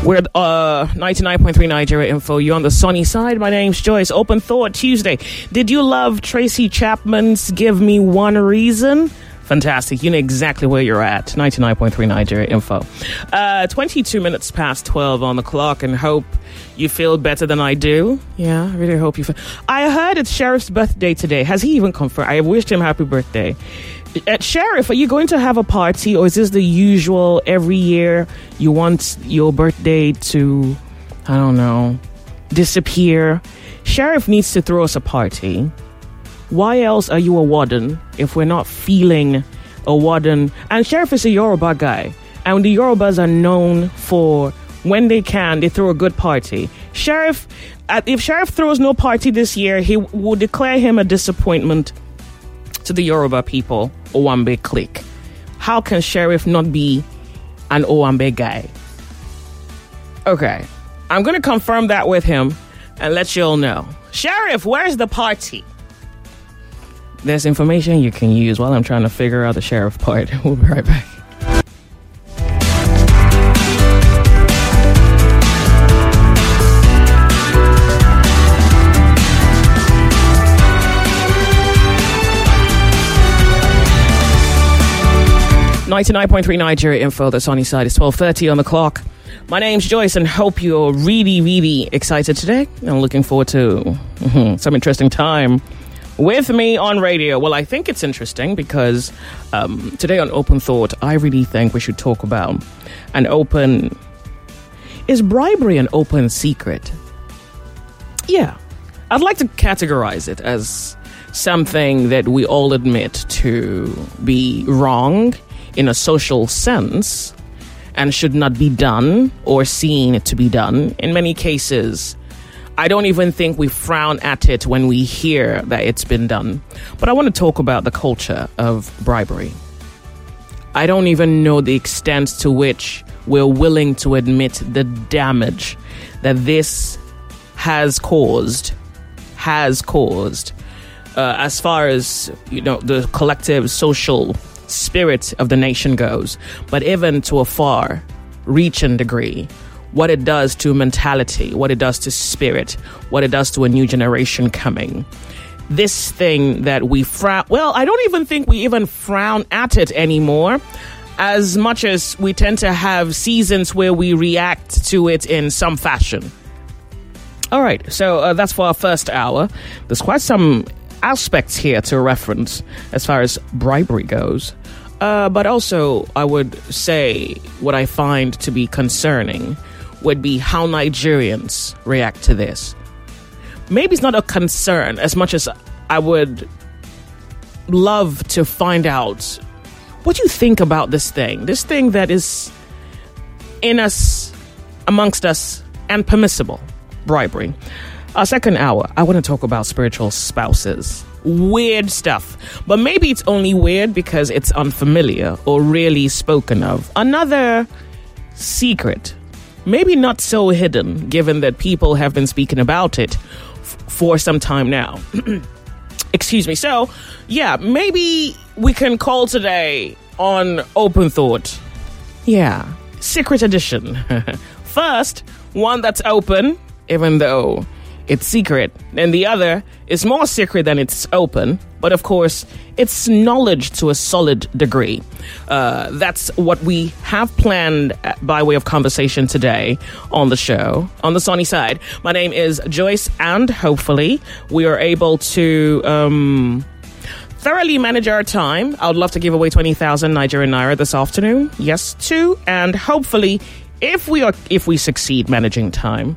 We're 99.3 Nigeria Info. You're on the sunny side. My name's Joyce. Open Thought Tuesday. Did you love Tracy Chapman's Give Me One Reason? Fantastic. You know exactly where you're at. 99.3 Nigeria Info. 22 minutes past 12 on the clock, and hope you feel better than I do. Yeah, I really hope you feel. I heard it's Sheriff's birthday today. Has he even confirmed? I wished him happy birthday. Sheriff, are you going to have a party, or is this the usual every year you want your birthday to, I don't know, disappear? Sheriff needs to throw us a party. Why else are you a warden if we're not feeling a warden? And Sheriff is a Yoruba guy, and the Yorubas are known for, when they can, they throw a good party. Sheriff, if Sheriff throws no party this year, he will declare him a disappointment to the Yoruba people, Owambe clique. How can Sheriff not be an Owambe guy? Okay, I'm going to confirm that with him and let you all know. Sheriff, where's the party? There's information you can use while I'm trying to figure out the Sheriff part. We'll be right back. .3 Nigeria Info, the sunny side is 12:30 on the clock. My name's Joyce, and hope you're really, really excited today. I'm looking forward to some interesting time with me on radio. Well, I think it's interesting because today on Open Thought, I really think we should talk about is bribery an open secret? Yeah, I'd like to categorize it as something that we all admit to be wrong in a social sense and should not be done or seen to be done. In many cases, I don't even think we frown at it when we hear that it's been done. But I want to talk about the culture of bribery. I don't even know the extent to which we're willing to admit the damage that this has caused as far as, the collective social spirit of the nation goes, but even to a far-reaching degree, what it does to mentality, what it does to spirit, what it does to a new generation coming. This thing that we I don't even think we even frown at it anymore, as much as we tend to have seasons where we react to it in some fashion. All right, so that's for our first hour. There's quite some aspects here to reference as far as bribery goes. But also, I would say what I find to be concerning would be how Nigerians react to this. Maybe it's not a concern as much as I would love to find out what you think about this thing that is in us, amongst us, and permissible, bribery. Our second hour, I want to talk about spiritual spouses. Weird stuff. But maybe it's only weird because it's unfamiliar or rarely spoken of. Another secret, maybe not so hidden, given that people have been speaking about it for some time now. Excuse me. So, yeah, maybe we can call today on Open Thought. Yeah, secret edition. First, one that's open, even though it's secret, and the other is more secret than it's open, but of course it's knowledge to a solid degree. That's what we have planned by way of conversation today on the show, on the sunny side. My name is Joyce, and hopefully we are able to thoroughly manage our time. I would love to give away 20,000 Nigerian Naira this afternoon. Yes, too. And hopefully if we succeed managing time,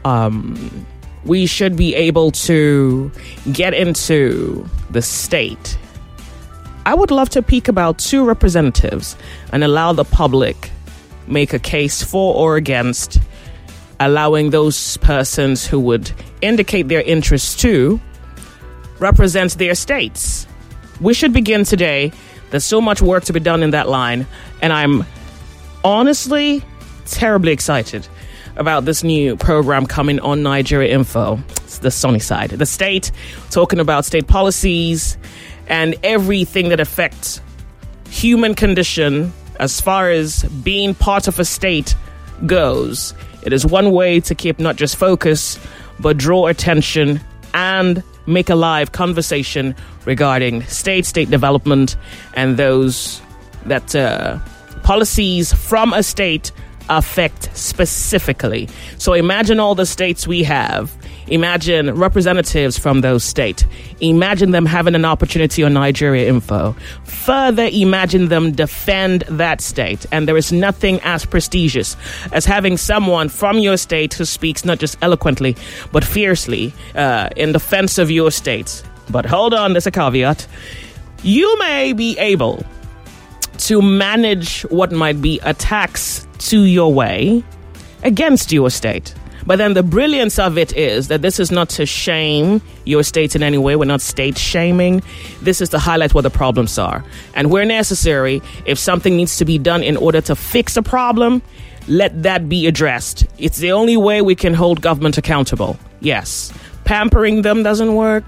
we should be able to get into the state. I would love to peek about 2 representatives and allow the public make a case for or against allowing those persons who would indicate their interests to represent their states. We should begin today. There's so much work to be done in that line, and I'm honestly terribly excited about this new program coming on Nigeria Info. It's the sunny side. The state, talking about state policies and everything that affects human condition as far as being part of a state goes. It is one way to keep not just focus, but draw attention and make a live conversation regarding state development and those that policies from a state affect specifically. So imagine all the states we have. Imagine representatives from those states. Imagine them having an opportunity on Nigeria Info. Further, imagine them defend that state. And there is nothing as prestigious as having someone from your state who speaks not just eloquently, but fiercely in defense of your state. But hold on, there's a caveat. You may be able to manage what might be attacks to your way against your state. But then the brilliance of it is that this is not to shame your state in any way. We're not state shaming. This is to highlight what the problems are. And where necessary, if something needs to be done in order to fix a problem, let that be addressed. It's the only way we can hold government accountable. Yes. Pampering them doesn't work.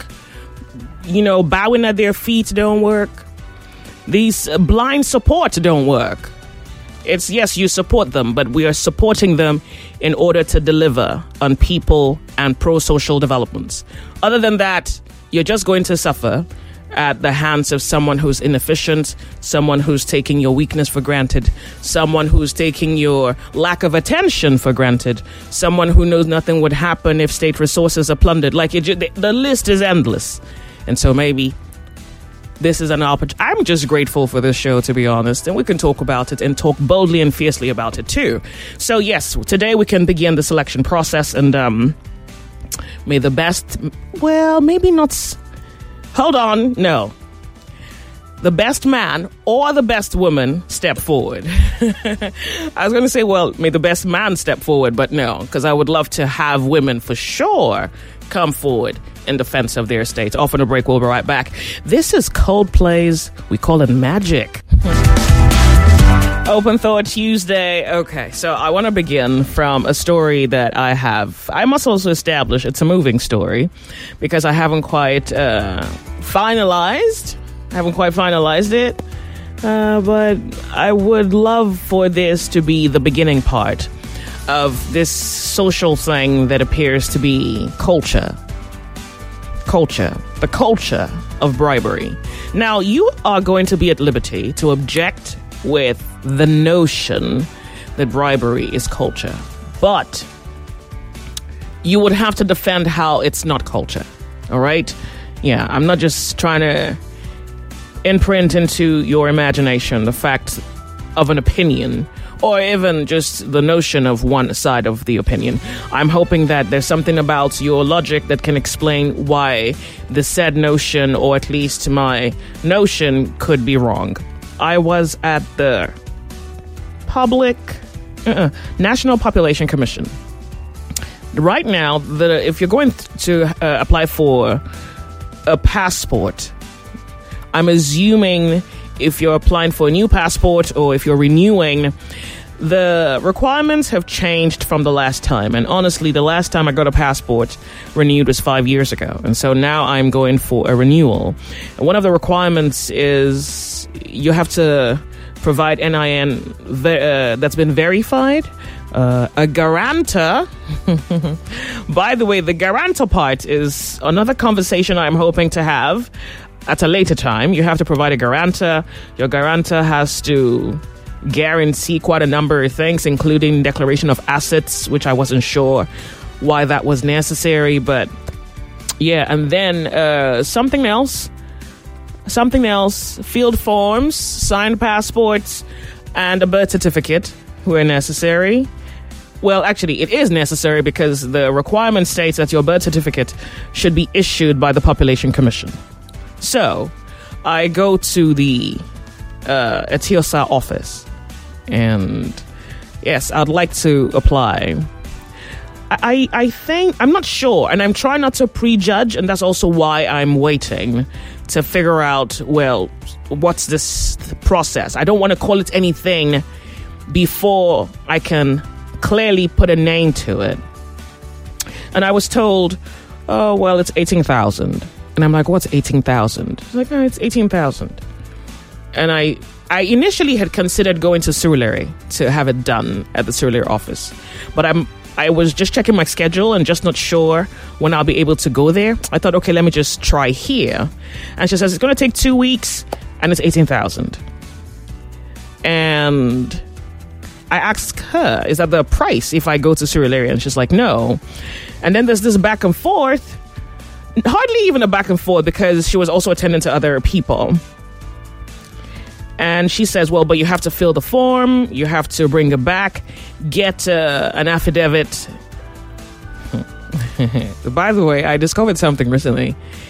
Bowing at their feet don't work. These blind support don't work. It's, yes, you support them, but we are supporting them in order to deliver on people and pro-social developments. Other than that, you're just going to suffer at the hands of someone who's inefficient, someone who's taking your weakness for granted, someone who's taking your lack of attention for granted, someone who knows nothing would happen if state resources are plundered. The list is endless. And so maybe this is an opportunity. I'm just grateful for this show, to be honest, and we can talk about it and talk boldly and fiercely about it too. So yes, today we can begin the selection process, and may the best, well, maybe not, hold on, no. The best man or the best woman step forward. I was going to say, well, may the best man step forward, but no, because I would love to have women for sure come forward in defense of their state. Off on a break, we'll be right back. This is Coldplay's We Call It Magic. Open Thought Tuesday. Okay, so I want to begin from a story that I have. I must also establish it's a moving story because I haven't quite finalized. It. But I would love for this to be the beginning part of this social thing that appears to be culture. The culture of bribery. Now, you are going to be at liberty to object with the notion that bribery is culture. But you would have to defend how it's not culture. All right? Yeah, I'm not just trying to imprint into your imagination the fact of an opinion or even just the notion of one side of the opinion. I'm hoping that there's something about your logic that can explain why the said notion, or at least my notion, could be wrong. I was at the National Population Commission. Right now, if you're going to apply for a passport, I'm assuming if you're applying for a new passport or if you're renewing, the requirements have changed from the last time. And honestly, the last time I got a passport renewed was 5 years ago. And so now I'm going for a renewal. And one of the requirements is you have to provide NIN that's been verified. A guarantor. By the way, the guarantor part is another conversation I'm hoping to have at a later time. You have to provide a guarantor. Your guarantor has to guarantee quite a number of things, including declaration of assets, which I wasn't sure why that was necessary. But yeah, and then something else, field forms, signed passports, and a birth certificate were necessary. Well, actually, it is necessary because the requirement states that your birth certificate should be issued by the Population Commission. So, I go to the Etiosa office, and yes, I'd like to apply. I think, I'm not sure, and I'm trying not to prejudge, and that's also why I'm waiting to figure out, well, what's this process? I don't want to call it anything before I can clearly put a name to it. And I was told, oh, well, it's 18,000. And I'm like, what's 18,000? It's like, no, it's 18,000. And I I initially had considered going to Surulere to have it done at the Surulere office, but I was just checking my schedule and just not sure when I'll be able to go there. I thought, okay, let me just try here. And she says it's going to take 2 weeks and it's 18,000. And I asked her, is that the price if I go to Surulere? And she's like, no. And then there's this back and forth, hardly even a back and forth, because she was also attending to other people. And she says, well, but you have to fill the form, you have to bring it back, get an affidavit. By the way, I discovered something recently.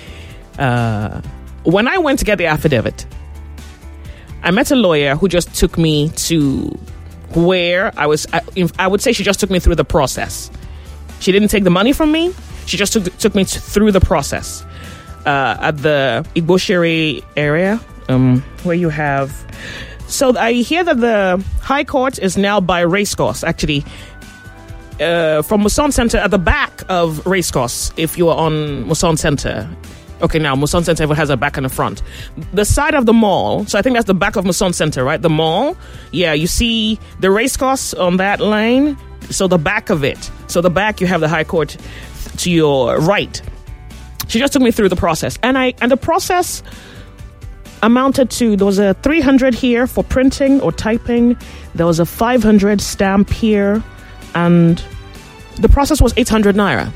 When I went to get the affidavit, I met a lawyer who just took me to where I was. I would say she just took me through the process. She didn't take the money from me. She just took me through the process at the Igboshiri area. Where you have, so I hear that the High Court is now by Racecourse, actually, from Muson Center at the back of Racecourse. If you are on Muson Center, okay, now Muson Center has a back and a front. The side of the mall, so I think that's the back of Muson Center, right? The mall, yeah, you see the Racecourse on that lane. So the back of it, so the back you have the High Court to your right. She just took me through the process, and the process amounted to, there was a 300 here for printing or typing, there was a 500 stamp here, and the process was 800 naira.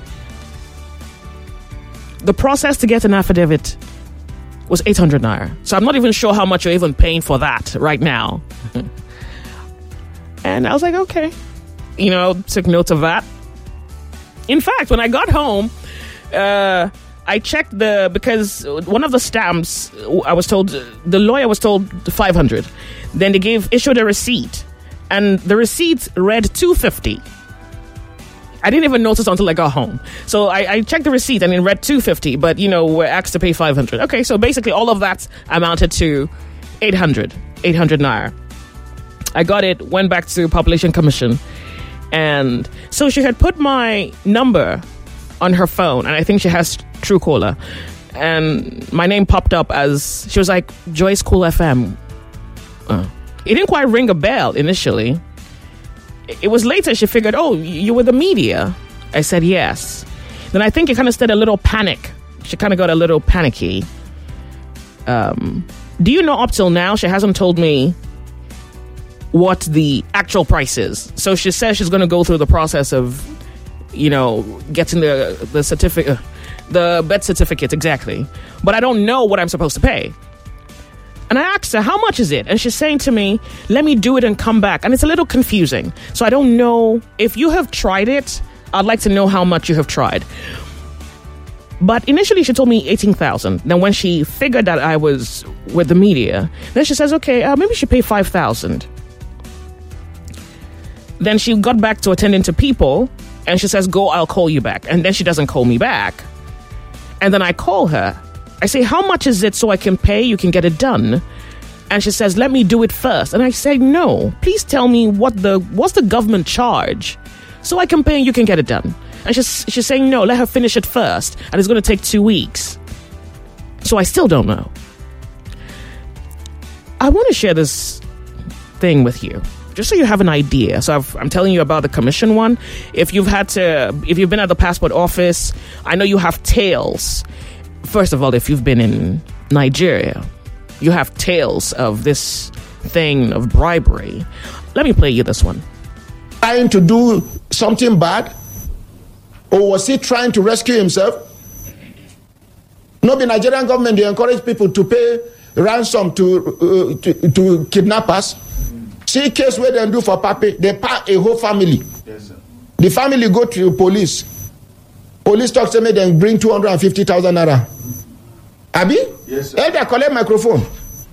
The process to get an affidavit was 800 naira. So I'm not even sure how much you're even paying for that right now. And I was like, okay, took note of that. In fact, when I got home, I checked because one of the stamps, I was told, the lawyer was told 500. Then they issued a receipt, and the receipt read 250. I didn't even notice until I got home. So I checked the receipt and it read 250, but we're asked to pay 500. Okay, so basically all of that amounted to 800 naira. I got it, went back to Population Commission, and so she had put my number on her phone, and I think she has Truecaller, and my name popped up as, she was like, Joyce Cool FM. It didn't quite ring a bell initially. It was later she figured, oh, you were the media. I said yes. Then I think it kind of started a little panic. She kind of got a little panicky. Do you know, up till now she hasn't told me what the actual price is. So she says she's going to go through the process of getting the certificate, the birth certificate, exactly. But I don't know what I'm supposed to pay. And I asked her, how much is it? And she's saying to me, let me do it and come back. And it's a little confusing. So I don't know. If you have tried it, I'd like to know how much you have tried. But initially she told me 18,000. Then when she figured that I was with the media, then she says, okay, maybe she pay 5,000. Then she got back to attending to people. And she says, go, I'll call you back. And then she doesn't call me back. And then I call her. I say, how much is it so I can pay? You can get it done. And she says, let me do it first. And I say, no, please tell me what's the government charge so I can pay and you can get it done. And she's saying, no, let her finish it first. And it's going to take 2 weeks. So I still don't know. I want to share this thing with you, just so you have an idea. So I'm telling you about the commission one. If you've been at the passport office, I know you have tales. First of all, if you've been in Nigeria, you have tales of this thing of bribery. Let me play you this one. Trying to do something bad? Or was he trying to rescue himself? No, the Nigerian government, they encourage people to pay ransom to kidnappers. See case where they do for papi, they pack a whole family. Yes, sir. The family go to the police. Police talk to me, then bring 250,000 naira. Abi? Yes, sir. They collect microphone.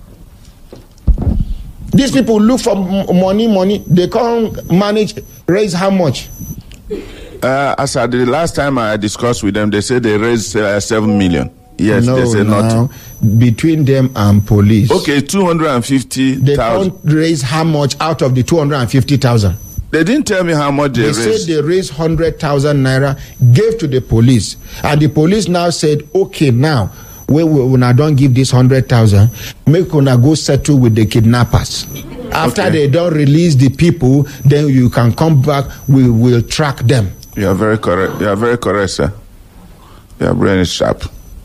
These people look for money. They can't manage, raise how much? As at the last time I discussed with them, they said they raised 7 million. Yes, no, they said nothing. Between them and police. Okay, 250,000. They can't raise how much out of the 250,000? They didn't tell me how much they raised. They said they raised 100,000 naira, gave to the police. And the police now said, okay, now, when I don't give this 100,000, make una go settle with the kidnappers. After they don't release the people, then you can come back. We will track them. You are very correct. You are very correct, sir. Your brain is sharp.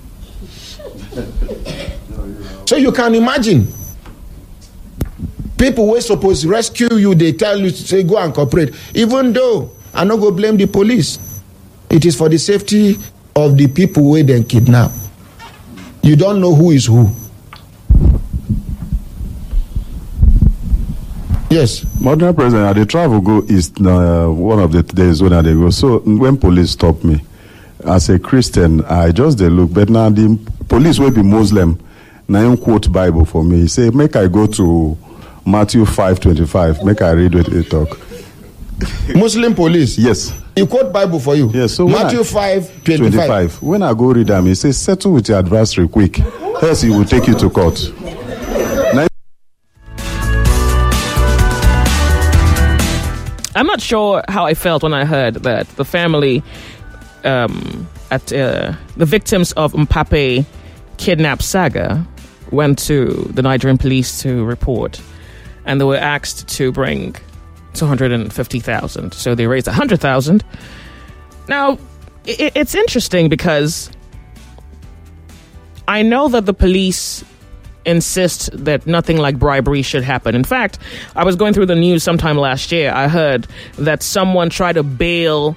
So you can imagine, people who are supposed to rescue you, they tell you to say go and cooperate. Even though I not go blame the police, it is for the safety of the people who they kidnap. You don't know who is who. Yes. Madam President, I dey travel go east one of the days when I dey go. So when police stop me, as a Christian, I just dey look. But now the police will be Muslim. Now him quote Bible for me. He say, make I go to Matthew 5:25. Make I read what they talk. Muslim police? Yes. He quote Bible for you? Yes. So Matthew 5:25. When I go read them, he says, settle with your adversary quick. Else he will take you to court. I'm not sure how I felt when I heard that the family the victims of Mpape kidnap saga went to the Nigerian police to report, and they were asked to bring 250,000. So they raised 100,000. Now, it's interesting because I know that the police insist that nothing like bribery should happen. In fact, I was going through the news sometime last year. I heard that someone tried to bail,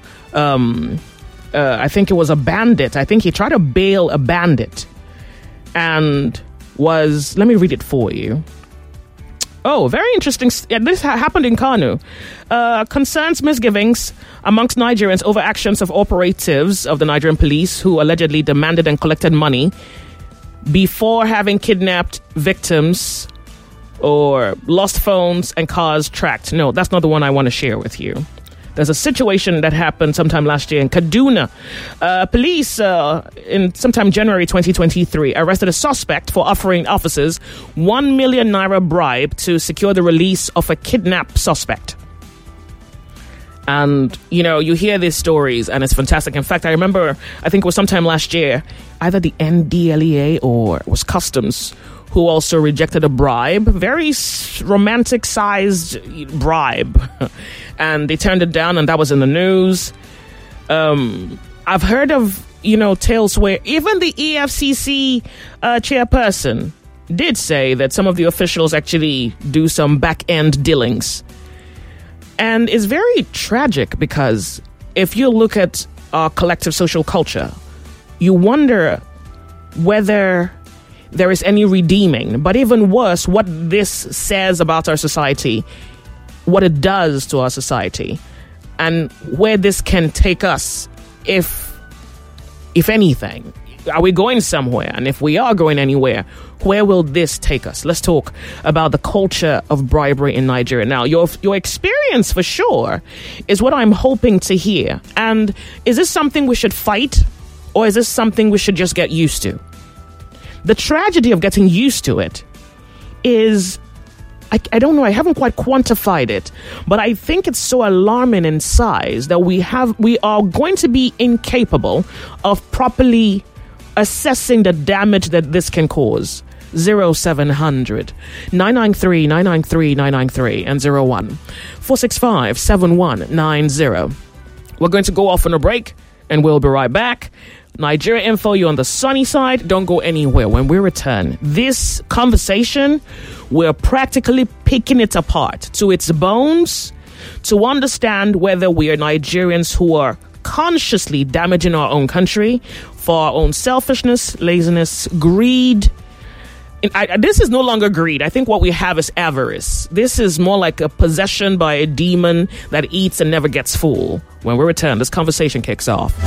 I think it was a bandit. I think he tried to bail a bandit and was, let me read it for you. Oh, very interesting. This happened in Kano. Concerns misgivings amongst Nigerians over actions of operatives of the Nigerian police who allegedly demanded and collected money before having kidnapped victims or lost phones and cars tracked. No, that's not the one I want to share with you. There's a situation that happened sometime last year in Kaduna. Police, in sometime January 2023, arrested a suspect for offering officers 1 million naira bribe to secure the release of a kidnapped suspect. And, you know, you hear these stories and it's fantastic. In fact, I remember, I think it was sometime last year, either the NDLEA or it was Customs who also rejected a bribe, very romantic sized bribe. And they turned it down and that was in the news. I've heard of, you know, tales where even the EFCC chairperson did say that some of the officials actually do some back end dealings. And it's very tragic because if you look at our collective social culture, you wonder whether there is any redeeming. But even worse, what this says about our society, what it does to our society, and where this can take us, if anything. Are we going somewhere? And if we are going anywhere, where will this take us? Let's talk about the culture of bribery in Nigeria. Now, your experience for sure is what I'm hoping to hear. And is this something we should fight, or is this something we should just get used to? The tragedy of getting used to it is, I don't know, I haven't quite quantified it, but I think it's so alarming in size that we are going to be incapable of properly assessing the damage that this can cause. 0700 993 993 993 and 01 465 7190. We're going to go off on a break and we'll be right back. Nigeria Info, you on the sunny side. Don't go anywhere. When we return, this conversation, we're practically picking it apart to its bones to understand whether we are Nigerians who are consciously damaging our own country for our own selfishness, laziness, greed. This is no longer greed. I think what we have is avarice. This is more like a possession by a demon that eats and never gets full. When we return, this conversation kicks off.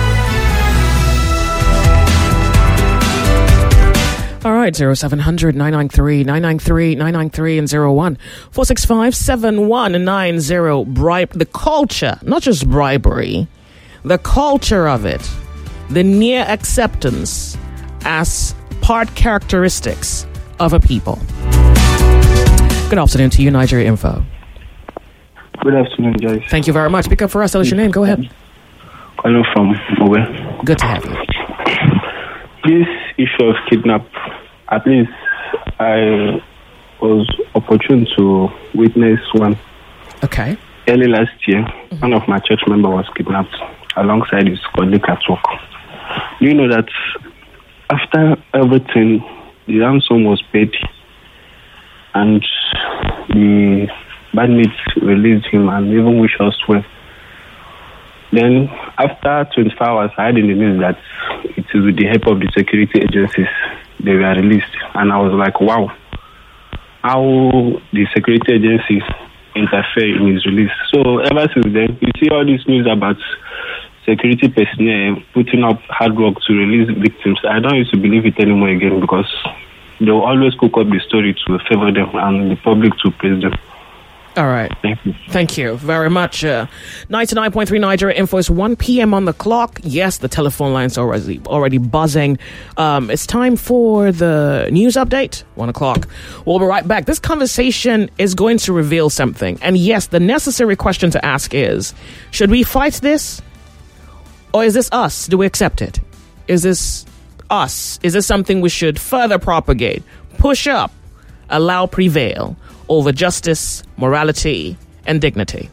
All right, 0700 993 993 993 and 01 465 7190. Bribe, the culture, not just bribery, the culture of it, the near acceptance as part characteristics of a people. Good afternoon to you, Nigeria Info. Good afternoon, guys. Thank you very much. Pick up for us. Tell us your name. Go ahead. Calling from Owe. Good to have you. this issue of kidnap, at least I was opportune to witness one. Okay. Early last year, one of my church members was kidnapped alongside his colleague at work. You know that after everything, the ransom was paid and the bandits released him and even wished us well. Then, after 24 hours, I heard in the news that it is with the help of the security agencies they were released. And I was like, wow, how the security agencies interfere in his release. So, ever since then, you see all this news about security personnel putting up hard work to release victims. I don't used to believe it anymore again because they will always cook up the story to favor them and the public to praise them. All right. Thank you very much. 99.3 Nigeria Info is 1 p.m. on the clock. Yes, the telephone line's already buzzing. It's time for the news update. 1 o'clock. We'll be right back. This conversation is going to reveal something. And yes, the necessary question to ask is, should we fight this? Or is this us? Do we accept it? Is this us? Is this something we should further propagate, push up, allow prevail over justice, morality, and dignity?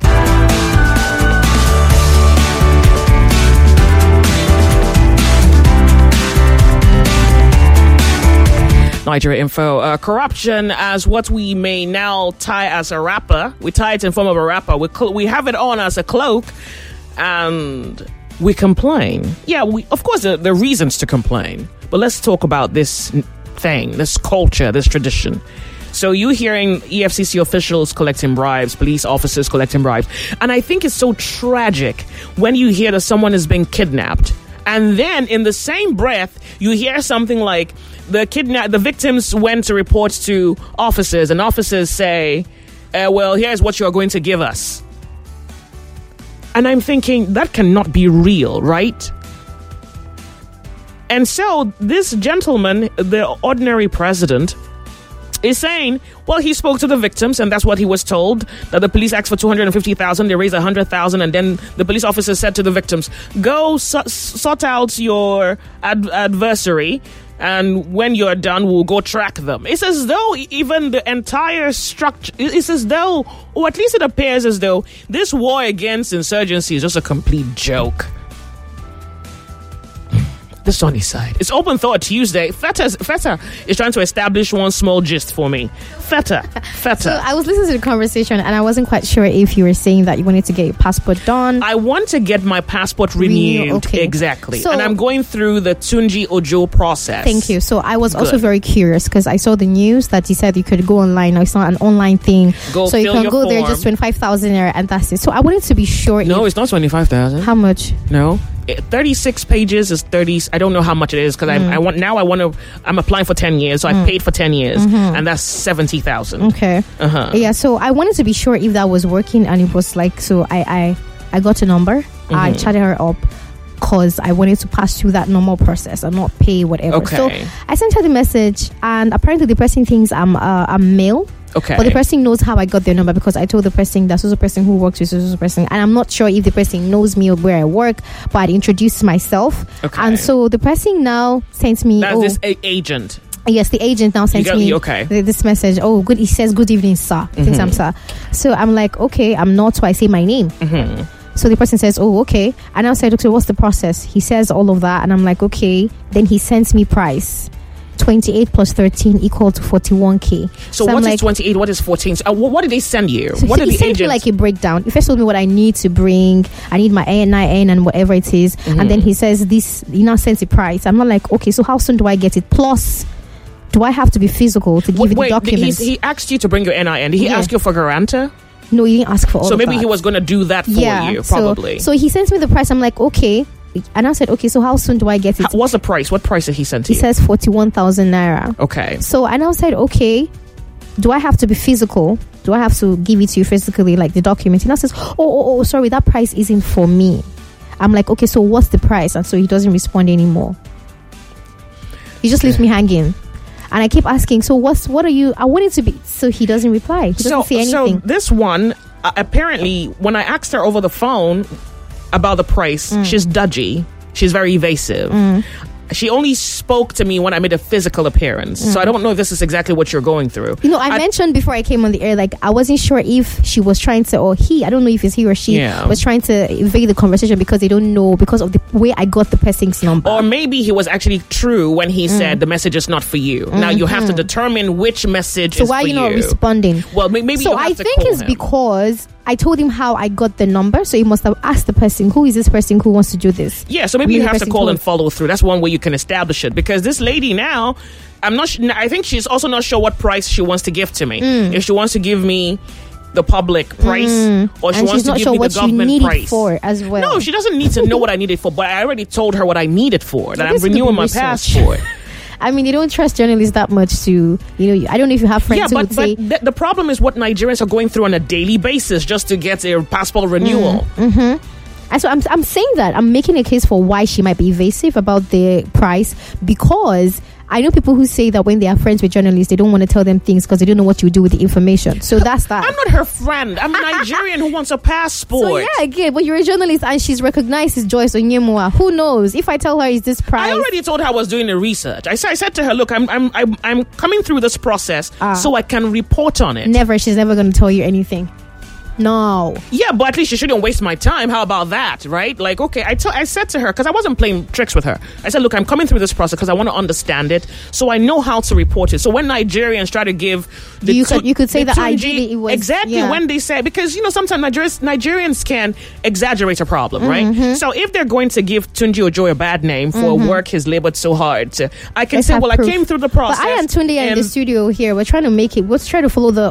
Nigeria Info. Corruption as what we may now tie as a wrapper. We tie it in form of a wrapper. We have it on as a cloak, and we complain. Yeah, of course, there are reasons to complain. But let's talk about this thing, this culture, this tradition. So you're hearing EFCC officials collecting bribes, police officers collecting bribes. And I think it's so tragic when you hear that someone is being kidnapped. And then in the same breath, you hear something like the victims went to report to officers and officers say, well, here's what you're going to give us. And I'm thinking that cannot be real, right? And so this gentleman, the ordinary president, is saying, well, he spoke to the victims and that's what he was told, that the police asked for 250,000, they raised 100,000, and then the police officer said to the victims, go sort out your adversary, and when you're done, we'll go track them. It's as though even the entire structure, it's as though, or at least it appears as though this war against insurgency is just a complete joke. The sunny side. It's Open Thought Tuesday. Feta is trying to establish one small gist for me. Feta. So I was listening to the conversation and I wasn't quite sure if you were saying that you wanted to get your passport done. I want to get my passport renewed. Okay. Exactly. So, and I'm going through the Tunji Ojo process. Thank you. So I was also very curious because I saw the news that you said you could go online. Now it's not an online thing. So you can go form. There, just 25,000 naira and that's it. So I wanted to be sure. No, it's not 25,000. How much? No. 36 pages is 30. I don't know how much it is because I'm applying for 10 years, so I paid for 10 years, and that's 70,000. Okay. Yeah. So I wanted to be sure if that was working, and it was like, so I got a number. I chatted her up because I wanted to pass through that normal process and not pay whatever. Okay. So I sent her the message, and apparently the person thinks I'm male. Okay. But the person knows how I got their number because I told the person that's also the person who works with the person, and I'm not sure if the person knows me or where I work, but I introduced myself. Okay. And so the person now sent me this agent. Yes, the agent now sent me this message. Oh, good. He says, "Good evening, sir." Thinks I'm sir. So I'm like, okay, I'm not. So I say my name. So the person says, "Oh, okay." And I said, "Okay, what's the process?" He says all of that, and I'm like, okay. Then he sends me price. 28 plus 13 equal to 41k. So what is 28? What is 14? What did they send you? So what did the agent? He sent me like a breakdown. He first told me what I need to bring. I need my NIN and whatever it is. And then he says this. He now sends the price. I'm not like, okay, so how soon do I get it? Plus, do I have to be physical to give you the documents? He asked you to bring your NIN. Did he ask you for guarantor? No, he didn't ask for all of that. So maybe he was going to do that for you, probably. So he sends me the price. I'm like, okay. And I said, okay, so how soon do I get it? What's the price? What price did he send to you? He says 41,000 naira. Okay. So, and I said, okay, do I have to be physical? Do I have to give it to you physically, like the document? And I says, oh, sorry, that price isn't for me. I'm like, okay, so what's the price? And so he doesn't respond anymore. He just leaves me hanging. And I keep asking, so what are you? I want it to be. So he doesn't reply. He doesn't say anything. So this one, apparently, when I asked her over the phone about the price, she's dodgy. She's very evasive. She only spoke to me when I made a physical appearance. So I don't know if this is exactly what you're going through. You know, I mentioned before I came on the air, like, I wasn't sure if she was trying to, or he, I don't know if it's he or she, was trying to evade the conversation because they don't know, because of the way I got the person's number. Or maybe he was actually true when he said the message is not for you. Now you have to determine which message is for you. So why are you not responding? Well, maybe so you have I to think call it's him. because I told him how I got the number, so he must have asked the person, who is this person who wants to do this? Yeah, so maybe you have to call and follow through. That's one way you can establish it. Because this lady now, I think she's also not sure what price she wants to give to me. If she wants to give me the public price, or she wants to give me the government price for as well. No, she doesn't need to know what I need it for, but I already told her what I need it for, that I'm renewing my passport. I mean, they don't trust journalists that much to, I don't know if you have friends who would say... but the problem is what Nigerians are going through on a daily basis just to get a passport renewal. And so I'm saying that I'm making a case for why she might be evasive about the price, because I know people who say that when they are friends with journalists, they don't want to tell them things because they don't know what you do with the information. So that's that. I'm not her friend. I'm a Nigerian who wants a passport. So yeah, again, but you're a journalist and she's recognized as Joyce Onyemua. Who knows? If I tell her is this price, I already told her I was doing the research. I said to her, look, I'm coming through this process so I can report on it. Never. She's never going to tell you anything. No. Yeah, but at least you shouldn't waste my time. How about that, right? Like, okay, I said to her, because I wasn't playing tricks with her. I said, look, I'm coming through this process because I want to understand it, so I know how to report it. So when Nigerians try to give... You could say that ideally it was... Exactly, when they say... Because, sometimes Nigerians can exaggerate a problem, right? So if they're going to give Tunji Ojoy a bad name for work he's labored so hard to... I can say, well, proof. I came through the process. But I and Tunde are in the studio here. We're trying to make it... Let's try to follow the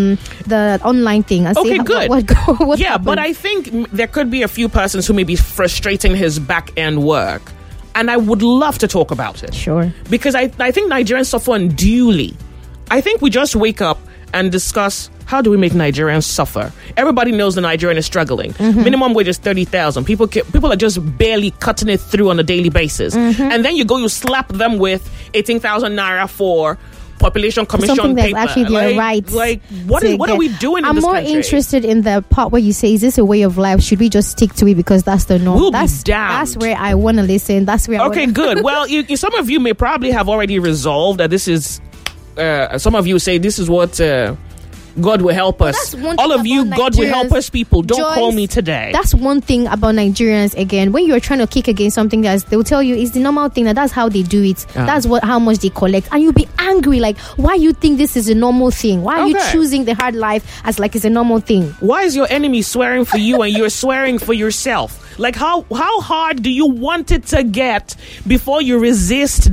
the online thing and see good. What happened. But I think there could be a few persons who may be frustrating his back end work, and I would love to talk about it. Sure. Because I think Nigerians suffer unduly. I think we just wake up and discuss, how do we make Nigerians suffer? Everybody knows the Nigerian is struggling. Minimum wage is 30,000. People are just barely cutting it through on a daily basis. And then you slap them with 18,000 naira for population commission something that's paper. Actually their right. Like what are we doing in this country? I'm more interested in the part where you say, is this a way of life? Should we just stick to it because that's the norm? That's where I want to listen. That's where good. Well, some of you may probably have already resolved that this is some of you say this is what God will help us. All of you, God will help us people. Don't call me today. That's one thing about Nigerians. Again, when you're trying to kick against something, they'll tell you it's the normal thing. That's how they do it. That's how much they collect. And you'll be angry. Like, why you think this is a normal thing? Why are you choosing the hard life as like it's a normal thing? Why is your enemy swearing for you and you're swearing for yourself? Like, how hard do you want it to get before you resist?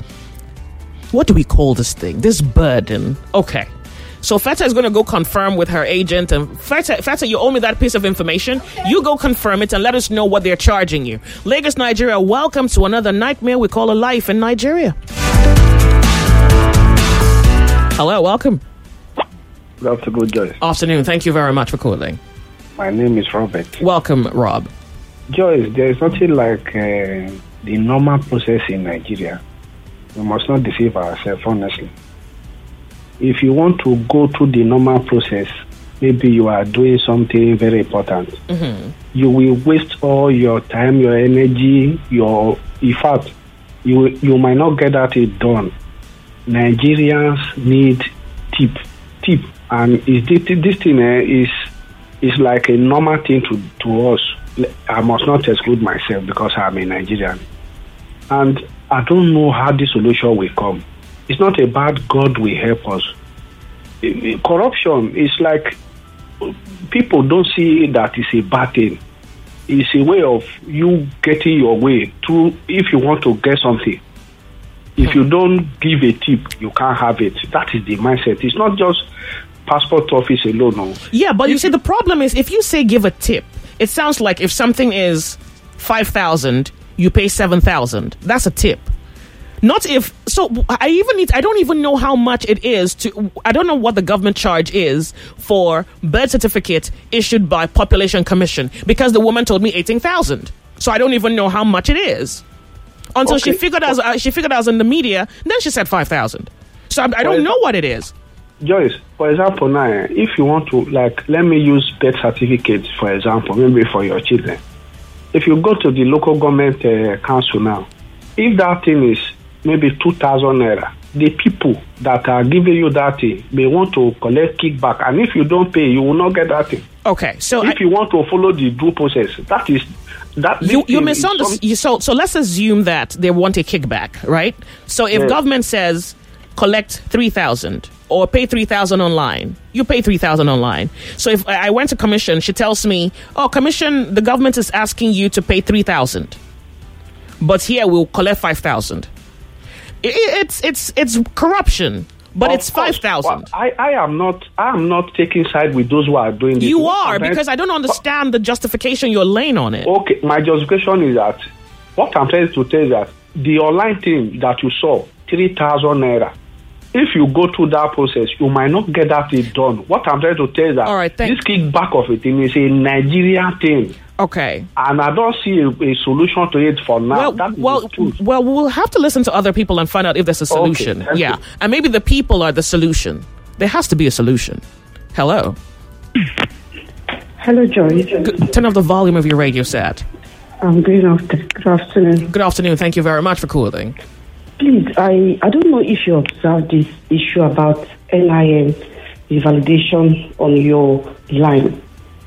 What do we call this thing? This burden. Okay. So Feta is going to go confirm with her agent, and Feta, you owe me that piece of information. Okay. You go confirm it and let us know what they're charging you. Lagos, Nigeria, welcome to another nightmare we call a life in Nigeria. Hello, welcome. Good afternoon, Joyce. Afternoon. Thank you very much for calling. My name is Robert. Welcome, Rob. Joyce, there is nothing like the normal process in Nigeria. We must not deceive ourselves, honestly. If you want to go through the normal process, maybe you are doing something very important. You will waste all your time, your energy, in fact, you might not get that done. Nigerians need tip, and this thing is like a normal thing to us. I must not exclude myself because I'm a Nigerian, and I don't know how the solution will come. It's not about God will help us. Corruption is like people don't see that it's a bad thing. It's a way of you getting your way through. If you want to get something, if you don't give a tip, you can't have it. That is the mindset. It's not just passport office alone. No. Yeah, but you see, the problem is if you say give a tip, it sounds like if something is 5,000, you pay 7,000. That's a tip. Not if, so I don't even know how much it is I don't know what the government charge is for birth certificate issued by Population Commission, because the woman told me 18,000. So I don't even know how much it is until she figured out I was in the media. Then she said 5,000. So I don't know what it is. Joyce, for example, now, if you want to, let me use birth certificates, for example, maybe for your children. If you go to the local government council now, if that thing is maybe 2,000 naira, the people that are giving you that thing may want to collect kickback, and if you don't pay, you will not get that thing. Okay, so if you want to follow the due process, that is that you misunderstand. So let's assume that they want a kickback, right? So if government says collect 3,000 or pay 3,000 online, you pay 3,000 online. So if I went to commission, she tells me, "Oh, commission, the government is asking you to pay 3,000, but here we'll collect 5,000." It's corruption. But it's 5,000. I am not taking side with those who are doing this. You are, because I don't understand the justification you're laying on it. Okay, my justification is that what I'm trying to tell is that the online thing that you saw, 3,000 naira, if you go through that process, you might not get that thing done. What I'm trying to tell is that this kickback of a thing is a Nigerian thing. Okay. And I don't see a solution to it for now. Well, we'll have to listen to other people and find out if there's a solution. Okay, yeah. And maybe the people are the solution. There has to be a solution. Hello. Hello, Joy. Turn off the volume of your radio set. Good afternoon. Good afternoon. Thank you very much for calling. Please, I don't know if you observed this issue about NIN revalidation on your line.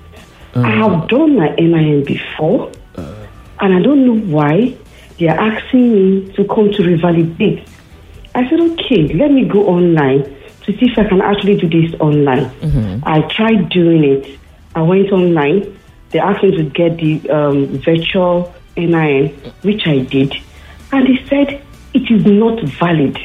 I have done my NIN before, and I don't know why they are asking me to come to revalidate. I said, okay, let me go online to see if I can actually do this online. I tried doing it. I went online. They asked me to get the virtual NIN, which I did. And they said, it is not valid.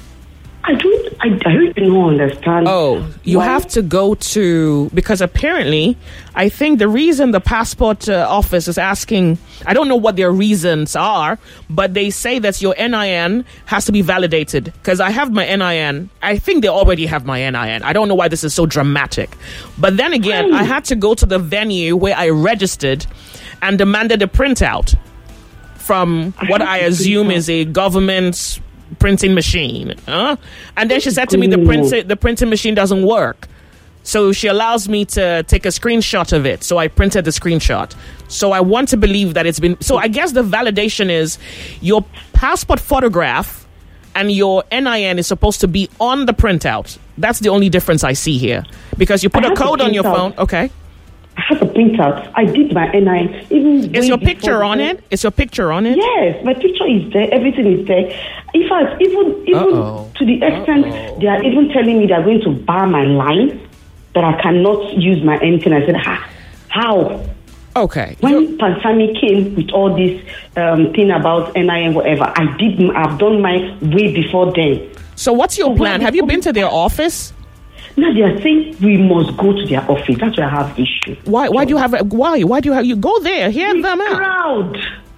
I don't understand. Oh, you have to go to, because apparently, I think the reason the passport office is asking, I don't know what their reasons are, but they say that your NIN has to be validated. Because I have my NIN. I think they already have my NIN. I don't know why this is so dramatic. But then again, I had to go to the venue where I registered and demanded a printout from what I assume is a government printing machine, and then she said to me the printing machine doesn't work, so she allows me to take a screenshot of it. So I printed the screenshot. So I want to believe that it's been. So I guess the validation is your passport photograph and your NIN is supposed to be on the printout. That's the only difference I see here, because you put a code on your phone. Okay. I have a printout. I did my NIN. Is your picture on it? Is your picture on it? Yes, my picture is there. Everything is there. In fact, even to the extent they are even telling me they are going to bar my line, that I cannot use my anything. I said, how? Okay. When Pansami came with all this thing about NIN, whatever, I've done mine way before then. So what's your plan? Have you been to their office? No, they are saying we must go to their office. That's why I have issue. Why do you have? Why do you go there? Hear them out. Crowd.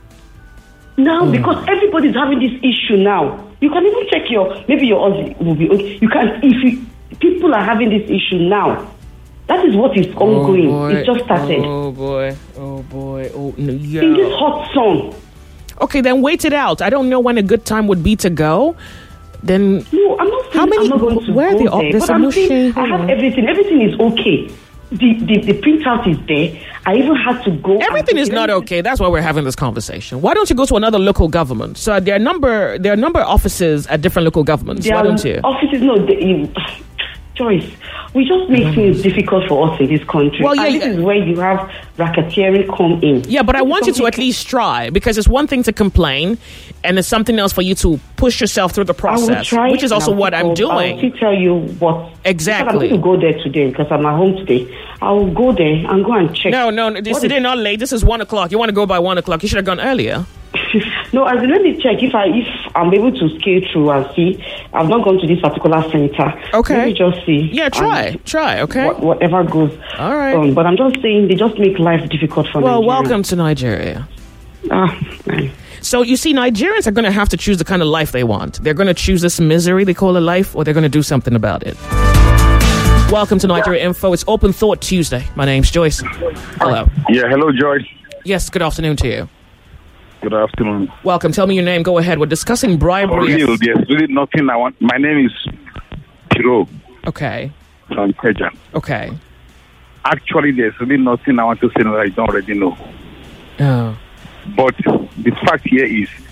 Now, because everybody's having this issue now. You can even check maybe your odds will be okay. You can, people are having this issue now. That is what is ongoing. It just started. Oh boy. Oh no, yeah. In this hot sun. Okay, then wait it out. I don't know when a good time would be to go. Then no, I'm not saying I'm not going to where go there, but I'm saying I have everything. Everything is okay. The printout is there. I even had to go. Everything is not okay. That's why we're having this conversation. Why don't you go to another local government? So there are a number of offices at different local governments. Why don't you? Offices, no. Joyce, we just make things difficult for us in this country. Well, yeah, this is where you have racketeering come in. Yeah, but I want you to at least try, because it's one thing to complain, and it's something else for you to push yourself through the process, which is also what I'm doing. I'll tell you what. Exactly. I'm going to go there today because I'm at home today. I'll go there and go and check. No, they're not late. This is 1 o'clock. You want to go by 1 o'clock. You should have gone earlier. No, let me check if I'm able to scale through and see. I've not gone to this particular center. Okay. Let me just see. Yeah, try. Okay. Whatever goes. All right. But I'm just saying they just make life difficult for Nigeria. Well, welcome to Nigeria. Man. So you see, Nigerians are going to have to choose the kind of life they want. They're going to choose this misery they call a life, or they're going to do something about it. Welcome to Nigeria Info. It's Open Thought Tuesday. My name's Joyce. Hello. Yeah, hello, Joyce. Yes, good afternoon to you. Good afternoon. Welcome. Tell me your name. Go ahead. We're discussing bribery. For real, there's really nothing I want. My name is Piro. Okay. From Kejan. Okay. Actually, there's really nothing I want to say that I don't already know. Oh. But the fact here is,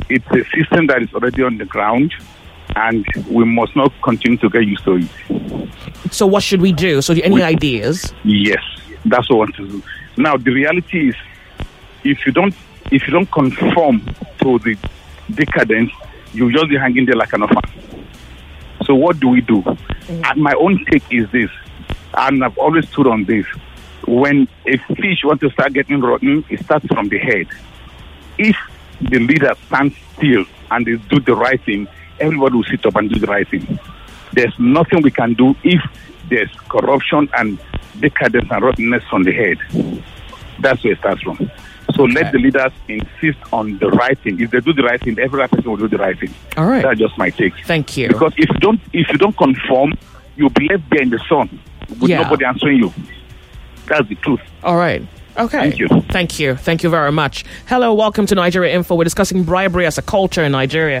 it's a system that is already on the ground, and we must not continue to get used to it. So what should we do? So any ideas? Yes, that's what I want to do. Now, the reality is, if you don't conform to the decadence, you'll just be hanging there like an orphan. So what do we do? And my own take is this, and I've always stood on this. When a fish wants to start getting rotten, it starts from the head. If the leader stands still and they do the right thing, everybody will sit up and do the right thing. There's nothing we can do if there's corruption and decadence and rottenness from the head. That's where it starts from. So let the leaders insist on the right thing. If they do the right thing, every other person will do the right thing. All right. That's just my take. Thank you. Because if you don't conform, you'll be left there in the sun with nobody answering you. That's the truth. All right. Okay. Thank you. Thank you very much. Hello, welcome to Nigeria Info. We're discussing bribery as a culture in Nigeria.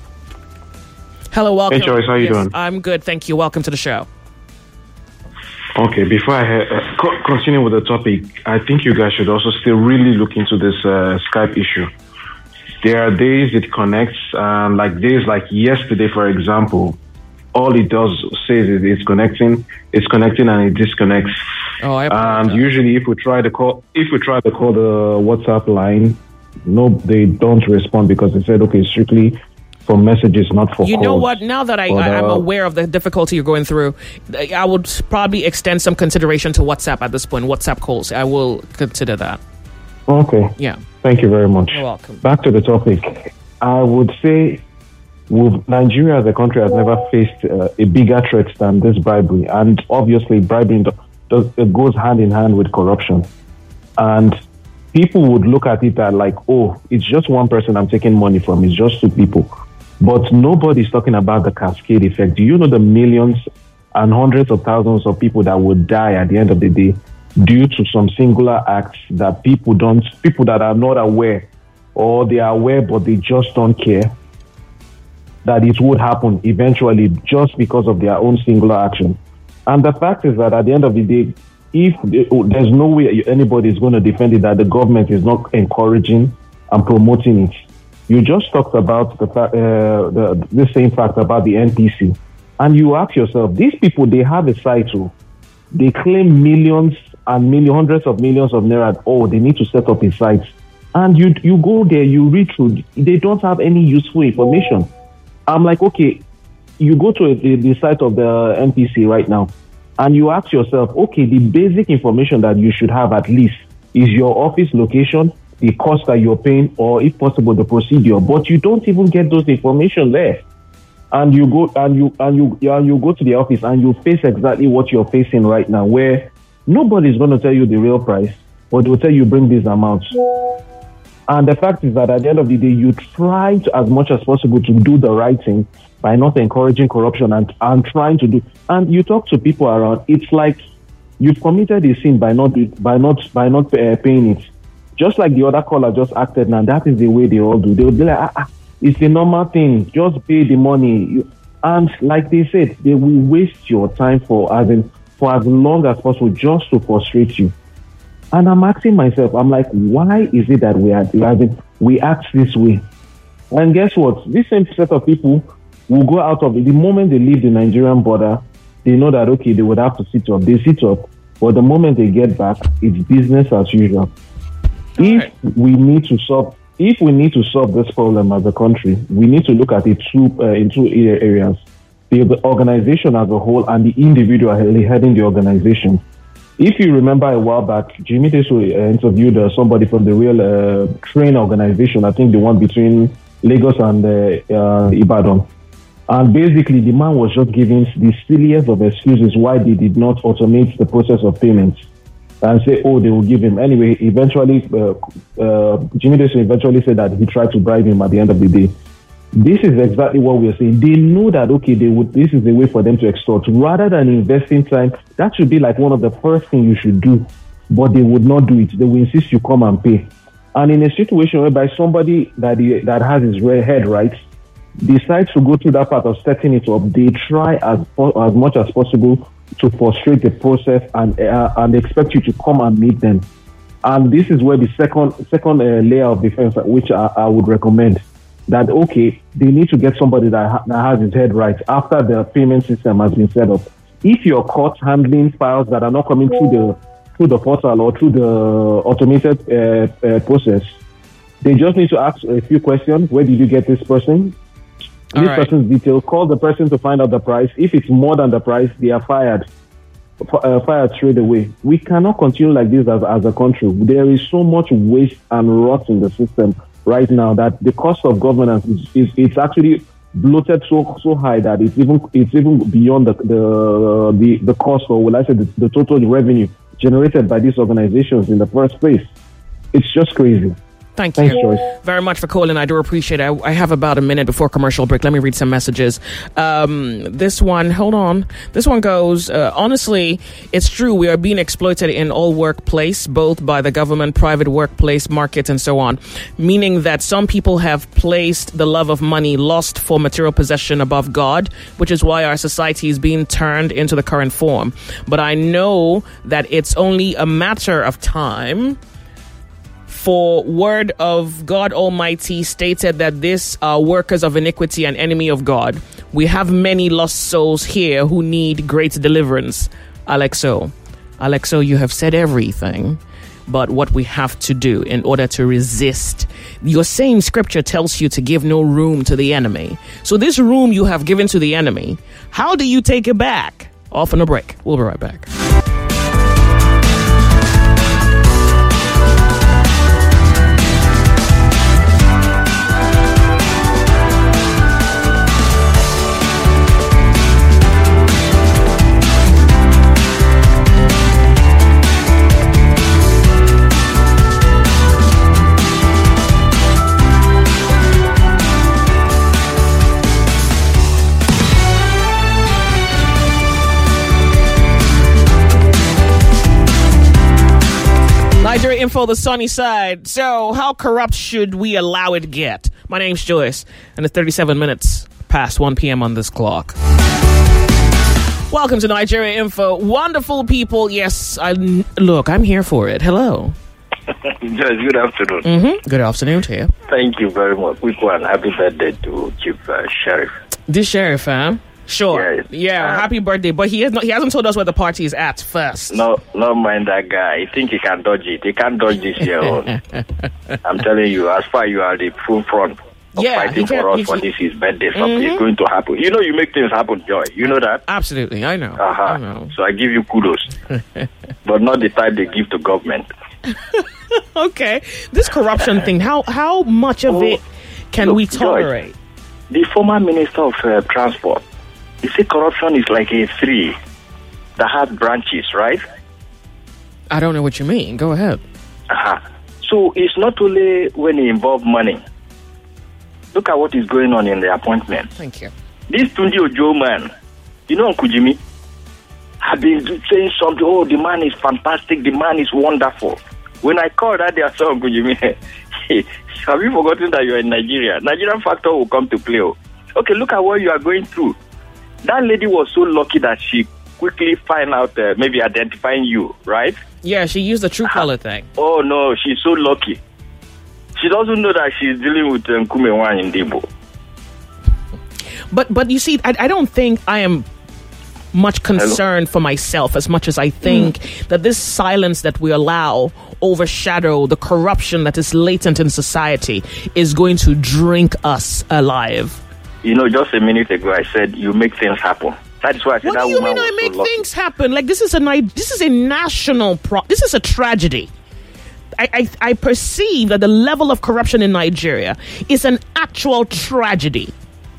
Hello, welcome. Hey, Joyce, how you doing? I'm good, thank you. Welcome to the show. Okay, before I continue with the topic, I think you guys should also still really look into this Skype issue. There are days it connects, like days like yesterday, for example. All it does says is it's connecting and it disconnects. Oh, and usually, if we try to call the WhatsApp line, no, they don't respond because they said, okay, strictly for messages, not for calls. You know what? Now that I'm aware of the difficulty you're going through, I would probably extend some consideration to WhatsApp at this point. WhatsApp calls, I will consider that. Okay. Yeah. Thank you very much. You're welcome. Back to the topic. I would say Nigeria as a country has never faced a bigger threat than this bribery. And obviously, bribing goes hand in hand with corruption. And people would look at it as like, oh, it's just one person I'm taking money from. It's just two people. But nobody's talking about the cascade effect. Do you know the millions and hundreds of thousands of people that would die at the end of the day due to some singular acts that people that are not aware, or they are aware but they just don't care that it would happen eventually just because of their own singular action. And the fact is that at the end of the day, if there's no way anybody is going to defend it that the government is not encouraging and promoting it. You just talked about the same fact about the NPC. And you ask yourself, these people, they have a site too. They claim millions and hundreds of millions of naira. Oh, they need to set up a site. And you go there, you read through, they don't have any useful information. I'm like, okay, you go to the site of the NPC right now, and you ask yourself, okay, the basic information that you should have at least is your office location, the cost that you're paying, or if possible, the procedure. But you don't even get those information there. And you go and you go to the office and you face exactly what you're facing right now, where nobody's going to tell you the real price, but they'll tell you bring these amounts. And the fact is that at the end of the day, you try to, as much as possible, to do the right thing by not encouraging corruption and trying to do. And you talk to people around, it's like you've committed a sin by not paying it. Just like the other caller just acted now, that is the way they all do. They will be like, it's a normal thing. Just pay the money. And like they said, they will waste your time for as long as possible just to frustrate you. And I'm asking myself, I'm like, why is it that we act this way? And guess what? This same set of people will go out of it. The moment they leave the Nigerian border, they know that, okay, they would have to sit up. They sit up. But the moment they get back, it's business as usual. If we need to solve this problem as a country, we need to look at it in two areas. The organization as a whole and the individual heading the organization. If you remember a while back, Jimmy Teso interviewed somebody from the real train organization, I think the one between Lagos and Ibadan. And basically, the man was just giving the silliest of excuses why they did not automate the process of payments and say, oh, they will give him. Anyway, eventually, Jimmy Teso eventually said that he tried to bribe him at the end of the day. This is exactly what we're saying. They know that, okay, this is a way for them to extort. Rather than investing time, that should be like one of the first things you should do. But they would not do it. They will insist you come and pay. And in a situation whereby somebody that has his head right decides to go through that part of setting it up, they try as much as possible to frustrate the process and expect you to come and meet them. And this is where the second layer of defense, which I would recommend. that, okay, they need to get somebody that has his head right after the payment system has been set up. If you're caught handling files that are not coming through the portal or through the automated process, they just need to ask a few questions. Where did you get this person? Person's details. Call the person to find out the price. If it's more than the price, they are fired straight away. We cannot continue like this as a country. There is so much waste and rot in the system right now that the cost of governance is actually bloated so high that it's even beyond the cost, or will I say the total revenue generated by these organizations in the first place. It's just crazy. Thanks, Joyce, very much for calling. I do appreciate it. I have about a minute before commercial break. Let me read some messages. This one, hold on. This one goes, honestly, it's true. We are being exploited in all workplace, both by the government, private workplace, markets, and so on. Meaning that some people have placed the love of money lost for material possession above God, which is why our society is being turned into the current form. But I know that it's only a matter of time. For word of God Almighty stated that these are workers of iniquity and enemy of God. We have many lost souls here who need great deliverance. Alexo, you have said everything but what we have to do in order to resist. Your same scripture tells you to give no room to the enemy. So this room you have given to the enemy, how do you take it back? Off on a break. We'll be right back. Nigeria Info, the sunny side. So, how corrupt should we allow it get? My name's Joyce, and it's 37 minutes past 1 p.m. on this clock. Welcome to Nigeria Info. Wonderful people. Yes, I'm here for it. Hello. Joyce, good afternoon. Mm-hmm. Good afternoon to you. Thank you very much. Quick one. Happy birthday to Chief Sheriff. This Sheriff, huh? Sure. Yes. Yeah, happy birthday. But he hasn't told us where the party is at first. No, mind that guy. I think he can dodge it. He can't dodge this year on. I'm telling you, as far as you are the full front of fighting for us for this his birthday, something is going to happen. You know, you make things happen, Joy. You know that? Absolutely, I know. I know. So I give you kudos. But not the type they give to government. Okay. This corruption thing, how much of it can we tolerate? Joy, the former Minister of Transport, he said corruption is like a tree that has branches, right? I don't know what you mean. Go ahead. So it's not only when it involves money. Look at what is going on in the appointment. Thank you. This Tunji Ojo man, you know Uncle Jimmy, have been saying something, oh, the man is fantastic, the man is wonderful. When I called that day, I saw Uncle Jimmy, have you forgotten that you're in Nigeria? Nigerian factor will come to play. Okay, look at what you are going through. That lady was so lucky that she quickly find out, maybe identifying you, right? Yeah, she used the true color thing. Oh, no, she's so lucky. She doesn't know that she's dealing with Kumewan in Debo. But you see, I don't think I am much concerned for myself as much as I think that this silence that we allow overshadow the corruption that is latent in society is going to drink us alive. You know, just a minute ago, I said you make things happen. That's why I said what that woman. What do you mean I make things happen? Like this is a national this is a tragedy. I perceive that the level of corruption in Nigeria is an actual tragedy.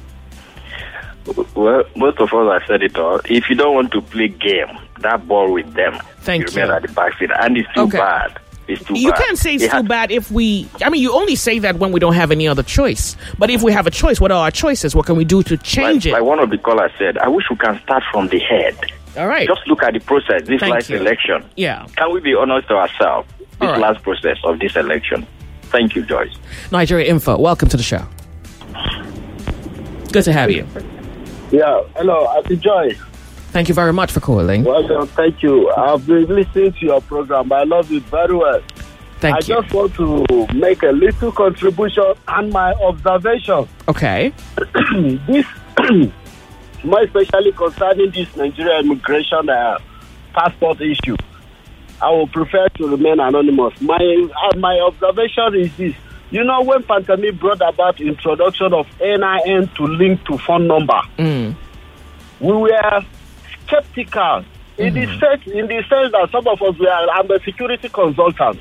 Well, most of us have said it all. If you don't want to play game, that ball with them. Thank you. Remain at the backfield, and it's too bad. You can't say it's too bad if we... I mean, you only say that when we don't have any other choice. But if we have a choice, what are our choices? What can we do to change it? Like one of the callers said, I wish we can start from the head. All right. Just look at the process, this last election. Yeah. Can we be honest to ourselves? This last process of this election. Thank you, Joyce. Nigeria Info, welcome to the show. Good to have you. Yeah, hello, Auntie Joy. Thank you very much for calling. Welcome, thank you. I've been listening to your program. I love it very well. Thank you. I just want to make a little contribution and my observation. Okay. This, more especially concerning this Nigerian immigration passport issue, I will prefer to remain anonymous. My observation is this. You know, when Pantami brought about introduction of NIN to link to phone number, we were skeptical in the sense that some of us I'm a security consultant.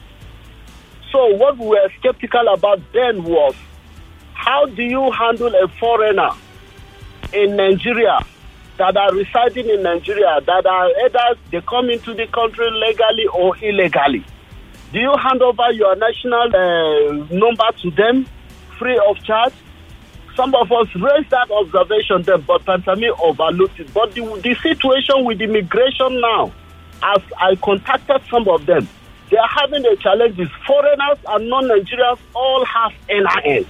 So what we were skeptical about then was, how do you handle a foreigner in Nigeria that are residing in Nigeria, that are either they come into the country legally or illegally? Do you hand over your national number to them free of charge? Some of us raised that observation then, but Pantami overlooked it. But the situation with immigration now, as I contacted some of them, they are having a challenge. Foreigners and non-Nigerians all have NIN.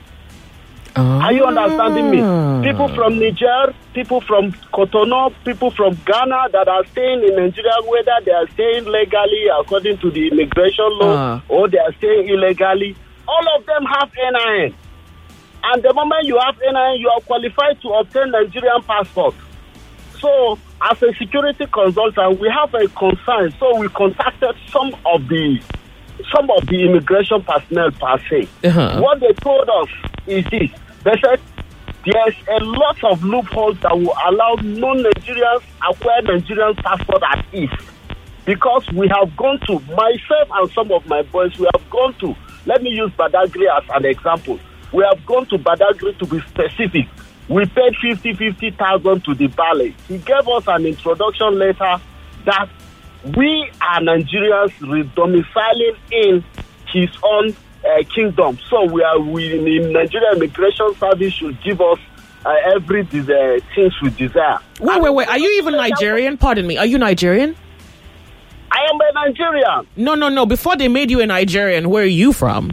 Are you understanding me? People from Niger, people from Cotonou, people from Ghana that are staying in Nigeria, whether they are staying legally according to the immigration law or they are staying illegally, all of them have NIN. And the moment you have NIN, you are qualified to obtain Nigerian passport. So, as a security consultant, we have a concern. So we contacted some of the immigration personnel per se. What they told us is this. They said there's a lot of loopholes that will allow non-Nigerians acquire Nigerian passport at ease. Because we have gone to, myself and some of my boys, we have gone to, let me use Badagry as an example. We have gone to Badagry to be specific. We paid 50,000 to the ballet. He gave us an introduction letter that we are Nigerians redomiciling in his own kingdom. So the Nigerian Immigration Service should give us every things we desire. Wait. Are you even Nigerian? Pardon me. Are you Nigerian? I am a Nigerian. No. Before they made you a Nigerian, where are you from?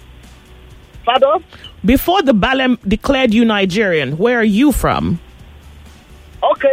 Pardon? Before the Balem declared you Nigerian, where are you from? Okay.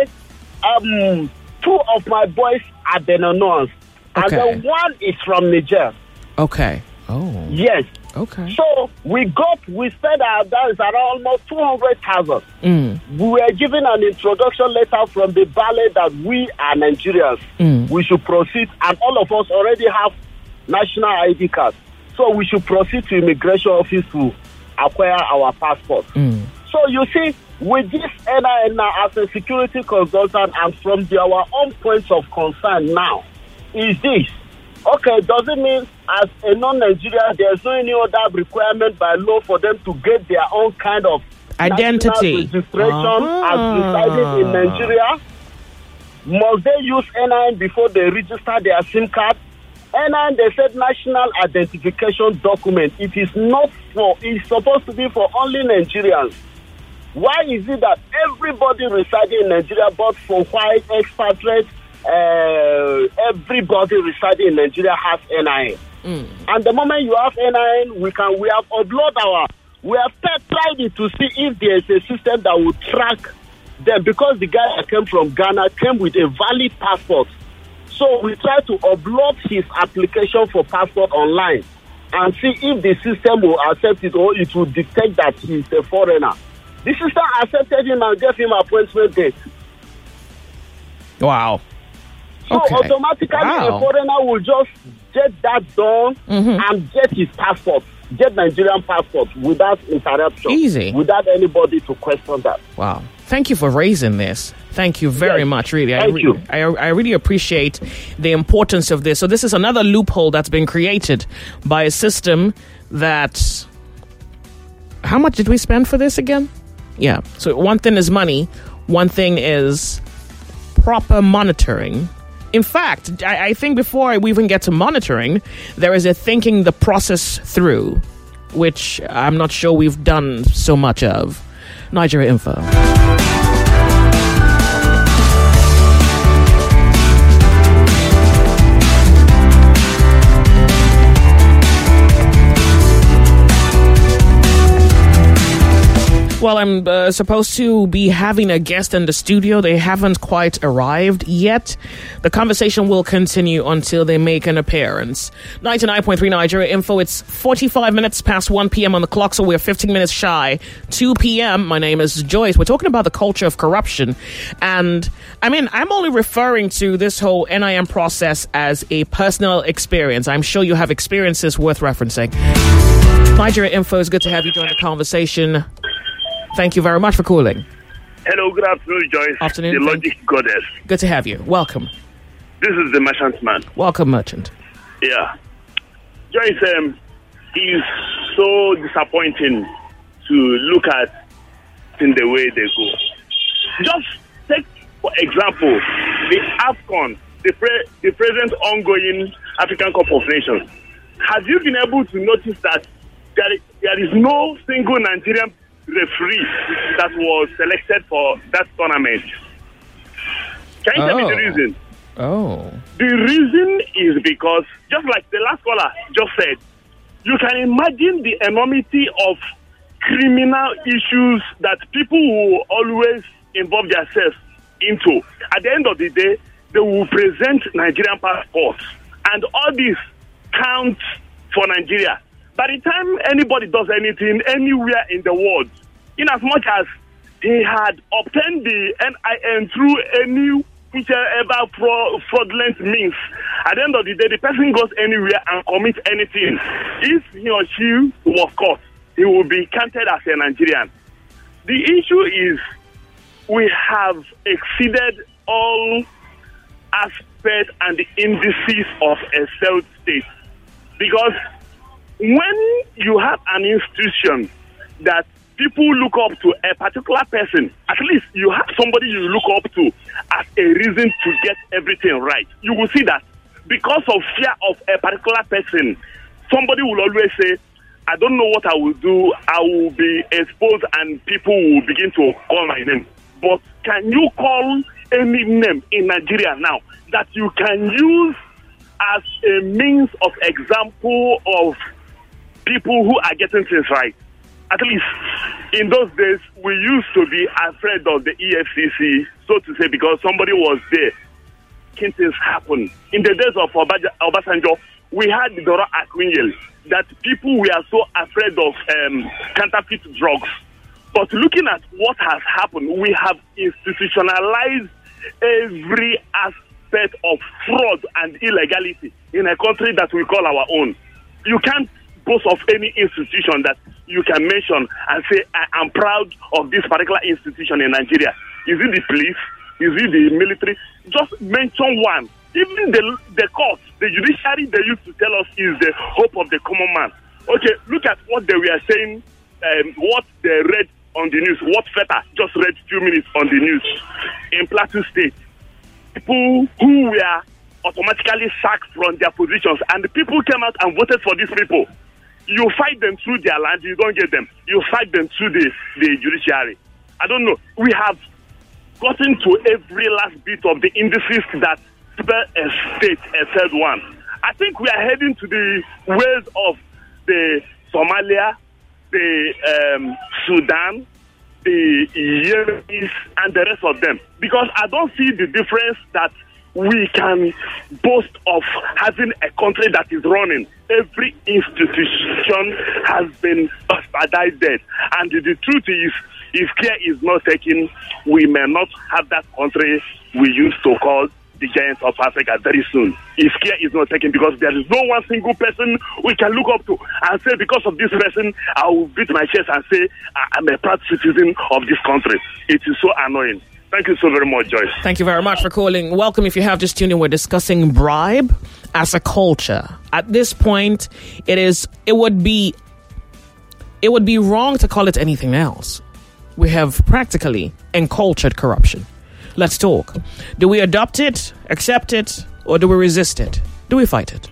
Two of my boys are Benanoans. Okay. And the one is from Niger. Okay. Oh. Yes. Okay. So we spent that is around almost 200,000. We were given an introduction letter from the ballet that we are Nigerians. We should proceed, and all of us already have national ID cards. So we should proceed to immigration office to acquire our passport. So you see, with this NIN now as a security consultant and from our own points of concern now, is this. Okay, does it mean as a non-Nigerian there's no any other requirement by law for them to get their own kind of identity registration as residing in Nigeria? Must they use NIN before they register their SIM card? NIN, they said national identification document. It is not for, it's supposed to be for only Nigerians. Why is it that everybody residing in Nigeria, both for white, expatriates, everybody residing in Nigeria has NIN? And the moment you have NIN, we have uploaded we have tried it to see if there is a system that will track them, because the guy that came from Ghana came with a valid passport. So we try to upload his application for passport online and see if the system will accept it or it will detect that he is a foreigner. The system accepted him and gave him an appointment date. Wow. So automatically a foreigner will just get that done and get his passport, get Nigerian passport without interruption. Easy. Without anybody to question that. Wow. Thank you for raising this. Thank you very much, really. I really appreciate the importance of this. So this is another loophole that's been created by a system that... How much did we spend for this again? Yeah. So one thing is money. One thing is proper monitoring. In fact, I think before we even get to monitoring, there is a thinking the process through, which I'm not sure we've done so much of. Nigeria Info. Well, I'm supposed to be having a guest in the studio. They haven't quite arrived yet. The conversation will continue until they make an appearance. 99.3 Nigeria Info. It's 45 minutes past 1 p.m. on the clock, so we're 15 minutes shy. 2 p.m. My name is Joyce. We're talking about the culture of corruption. And, I mean, I'm only referring to this whole NIM process as a personal experience. I'm sure you have experiences worth referencing. Nigeria Info, it's good to have you join the conversation. Thank you very much for calling. Hello, good afternoon, Joyce. Afternoon. The Logic Goddess. Good to have you. Welcome. This is the Merchant Man. Welcome, Merchant. Yeah. Joyce, it's so disappointing to look at in the way they go. Just take, for example, the AFCON, the present ongoing African Cup of Nations. Have you been able to notice that there is no single Nigerian referee that was selected for that tournament? Can you tell me the reason? The reason is because, just like the last caller just said, you can imagine the enormity of criminal issues that people will always involve themselves into. At the end of the day, they will present Nigerian passports, and all this counts for Nigeria. By the time anybody does anything anywhere in the world, in as much as they had obtained the NIN through any whichever fraudulent means, at the end of the day, the person goes anywhere and commits anything. If he or she was caught, he will be counted as a Nigerian. The issue is we have exceeded all aspects and the indices of a failed state. Because when you have an institution that people look up to a particular person, at least you have somebody you look up to as a reason to get everything right. You will see that because of fear of a particular person, somebody will always say, I don't know what I will do, I will be exposed and people will begin to call my name. But can you call any name in Nigeria now that you can use as a means of example of people who are getting things right? At least in those days, we used to be afraid of the EFCC, so to say, because somebody was there. Can things happen? In the days of Obasanjo, we had the Dora Akunyele, that people were so afraid of counterfeit drugs. But looking at what has happened, we have institutionalized every aspect of fraud and illegality in a country that we call our own. You can't boast of any institution that you can mention and say, I am proud of this particular institution in Nigeria. Is it the police? Is it the military? Just mention one. Even the court, the judiciary they used to tell us is the hope of the common man. Okay, look at what they were saying, what they read on the news, what FETA just read a few minutes on the news. In Plateau State, people who were automatically sacked from their positions, and the people came out and voted for these people. You fight them through their land, you don't get them. You fight them through the judiciary. I don't know. We have gotten to every last bit of the indices that a state, a third one. I think we are heading to the ways of the Somalia, the Sudan, the Yemenis, and the rest of them. Because I don't see the difference that we can boast of having a country that is running. Every institution has been bastardized. And the truth is, if care is not taken, we may not have that country we used to call the giants of Africa very soon. If care is not taken, because there is no one single person we can look up to and say, because of this person, I will beat my chest and say, I'm a proud citizen of this country. It is so annoying. Thank you so very much, Joyce. Thank you very much for calling. Welcome. If you have just tuned in, we're discussing bribe as a culture. At this point, it would be wrong to call it anything else. We have practically encultured corruption. Let's talk. Do we adopt it, accept it, or do we resist it? Do we fight it?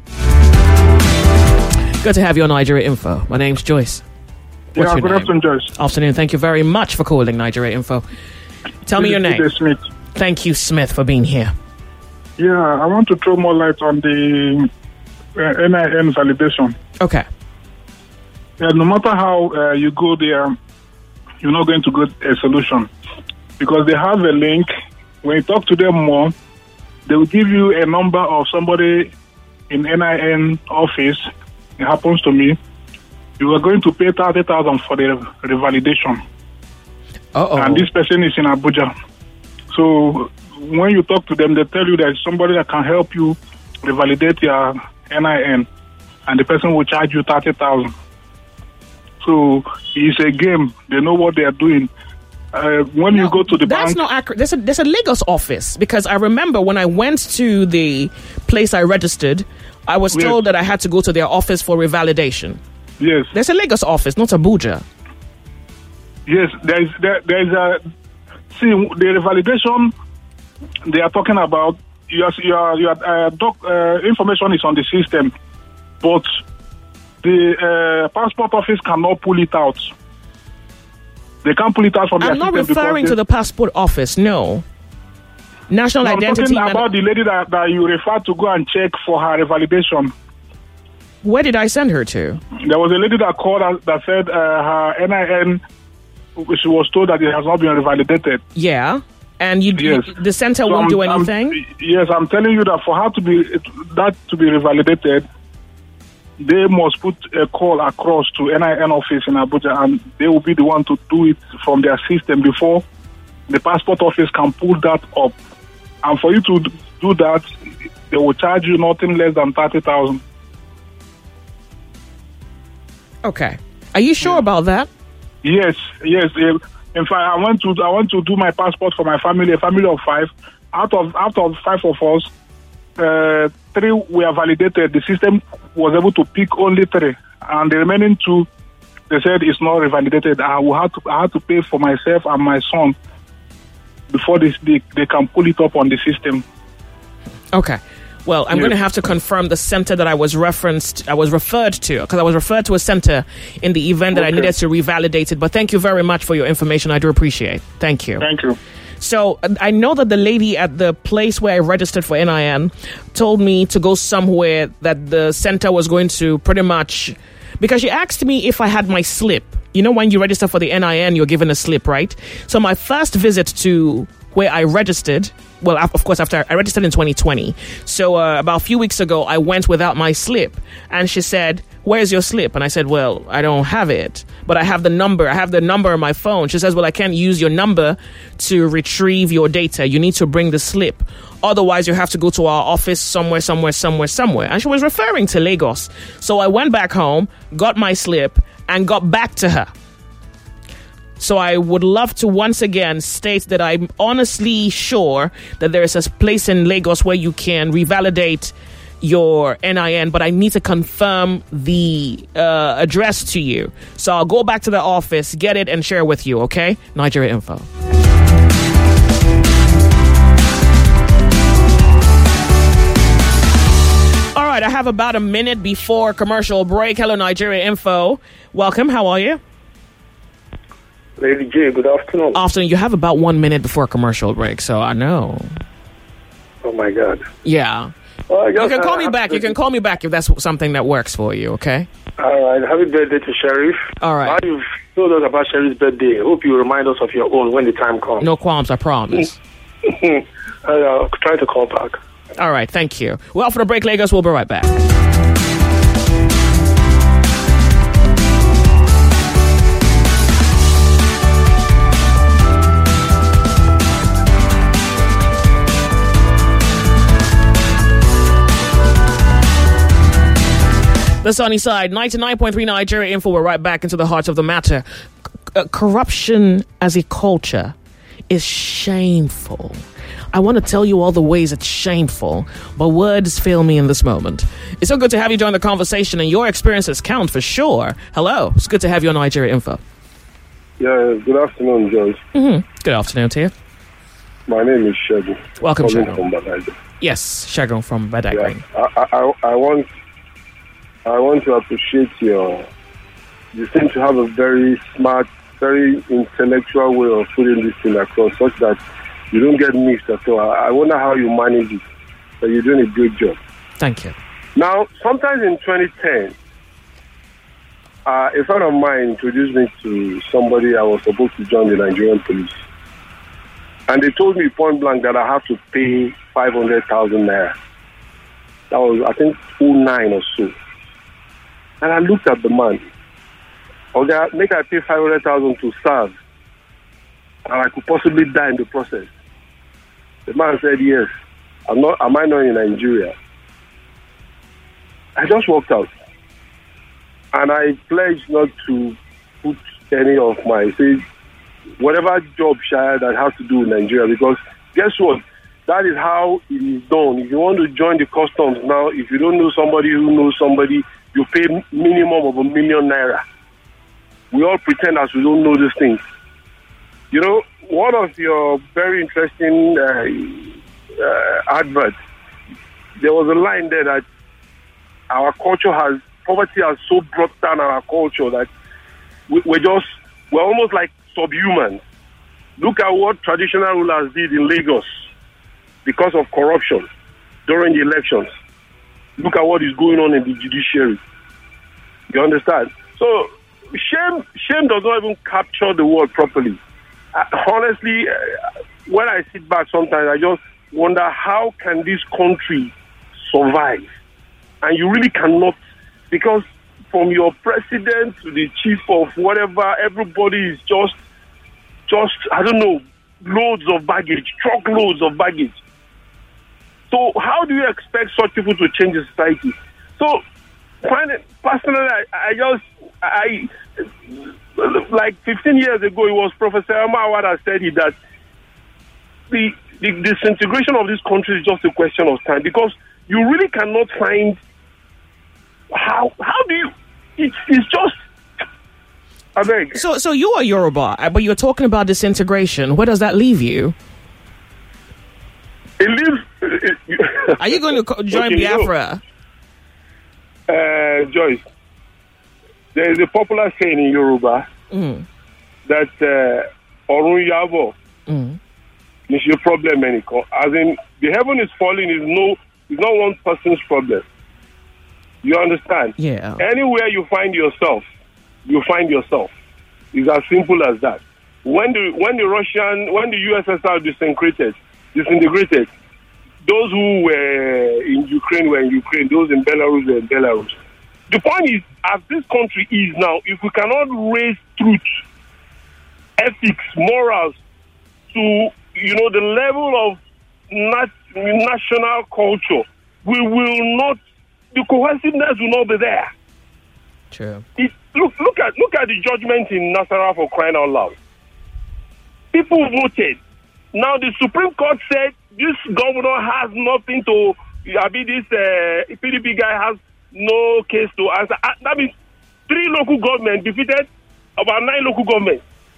Good to have you on Nigeria Info. My name's Joyce. Good afternoon, Joyce. Afternoon. Thank you very much for calling Nigeria Info. Tell me your name. Smith. Thank you, Smith, for being here. Yeah, I want to throw more light on the NIN validation. Okay. No matter how you go there, you're not going to get a solution. Because they have a link. When you talk to them more, they will give you a number of somebody in NIN office. It happens to me. You are going to pay 30,000 for the revalidation. And this person is in Abuja. So when you talk to them, they tell you there's somebody that can help you revalidate your NIN, and the person will charge you 30,000. So it's a game. They know what they are doing. When you go to the bank, that's not accurate. There's a Lagos office, because I remember when I went to the place I registered, I was told that I had to go to their office for revalidation. Yes. There's a Lagos office, not Abuja. Yes, there's a... See, the revalidation they are talking about, your information is on the system, but the passport office cannot pull it out. They can't pull it out from their system. I'm not referring to the passport office, no. National Identity... I'm talking about the lady that you referred to go and check for her revalidation. Where did I send her to? There was a lady that called that said her NIN, she was told that it has not been revalidated. Yeah, and the center won't do anything? Yes, I'm telling you that for her to be revalidated, they must put a call across to NIN office in Abuja, and they will be the one to do it from their system before the passport office can pull that up. And for you to do that, they will charge you nothing less than 30,000. Okay. Are you sure about that? Yes. In fact, I want to do my passport for my family, a family of 5. Out of 5 of us, 3 were validated. The system was able to pick only 3, and the remaining 2, they said it's not revalidated. I had to pay for myself and my son before they can pull it up on the system. Okay. Well, I'm going to have to confirm the center that I was referred to, because I was referred to a center in the event that I needed to revalidate it. But thank you very much for your information. I do appreciate it. Thank you. Thank you. So I know that the lady at the place where I registered for NIN told me to go somewhere that the center was going to pretty much, because she asked me if I had my slip. You know, when you register for the NIN, you're given a slip, right? So my first visit to where I registered, well, of course, after I registered in 2020. So about a few weeks ago, I went without my slip. And she said, "Where's your slip?" And I said, "Well, I don't have it, but I have the number. I have the number on my phone." She says, "Well, I can't use your number to retrieve your data. You need to bring the slip. Otherwise, you have to go to our office somewhere. And she was referring to Lagos. So I went back home, got my slip, and got back to her. So I would love to once again state that I'm honestly sure that there is a place in Lagos where you can revalidate your NIN, but I need to confirm the address to you. So I'll go back to the office, get it, and share with you, okay? Nigeria Info. All right, I have about a minute before commercial break. Hello, Nigeria Info. Welcome. How are you? Lady J, good afternoon. Afternoon. You have about 1 minute before commercial break, so I know. Oh, my God. Yeah. You can call me back. You can call me back if that's something that works for you, okay? All right. Happy birthday to Sheriff. All right. Now you've told us about Sheriff's birthday. I hope you remind us of your own when the time comes. No qualms, I promise. I'll try to call back. All right. Thank you. Well, for the break, Lagos, we'll be right back. The sunny side, 99.3 Nigeria Info. We're right back into the heart of the matter. Corruption as a culture is shameful. I want to tell you all the ways it's shameful, but words fail me in this moment. It's so good to have you join the conversation, and your experiences count for sure. Hello. It's good to have you on Nigeria Info. Yeah, good afternoon, Joyce. Good afternoon to you. My name is Shagun. Welcome, Shagun. From Badagry. Yes, Shagun from Badagry. Yeah, I want to appreciate you seem to have a very smart, very intellectual way of putting this thing across, such that you don't get mixed at all. I wonder how you manage it, but you're doing a great job. Thank you. Now, sometimes in 2010, a friend of mine introduced me to somebody I was supposed to join the Nigerian police. And they told me point blank that I have to pay 500,000 naira. That was, I think, 2009 or so. And I looked at the man. Okay, make I pay 500,000 to serve, and I could possibly die in the process. The man said, yes. Am I not in Nigeria? I just walked out. And I pledged not to put any of my, whatever job share that has to do with Nigeria, because guess what? That is how it is done. If you want to join the customs now, if you don't know somebody who knows somebody, you pay minimum of 1 million naira. We all pretend as we don't know these things. You know, one of your very interesting adverts, there was a line there that our culture poverty has so brought down our culture that we're almost like subhuman. Look at what traditional rulers did in Lagos because of corruption during the elections. Look at what is going on in the judiciary. You understand? So shame does not even capture the word properly. Honestly, when I sit back sometimes, I just wonder how can this country survive? And you really cannot, because from your president to the chief of whatever, everybody is just I don't know, loads of baggage, truckloads of baggage. So how do you expect such people to change the society? So personally, I like 15 years ago, it was Professor Emma Awad that said it, that the disintegration of this country is just a question of time, because you really cannot find how do you, it's just, I beg. So you are Yoruba, but you're talking about disintegration. Where does that leave you? It leaves. Are you going to join Biafra? Joyce, there is a popular saying in Yoruba that Orun Yabo is your problem, as in the heaven is falling is not one person's problem. You understand? Yeah. Anywhere you find yourself, you find yourself. It's as simple as that. When the USSR disintegrated, those who were in Ukraine were in Ukraine, those in Belarus were in Belarus. The point is, as this country is now, if we cannot raise truth, ethics, morals to the level of national culture, we will not. The cohesiveness will not be there. True. Look at the judgment in Nasarawa, for crying out loud. People voted. Now the Supreme Court said this governor has nothing to. This PDP guy has no case to answer. That means 3 local governments defeated about 9 local governments.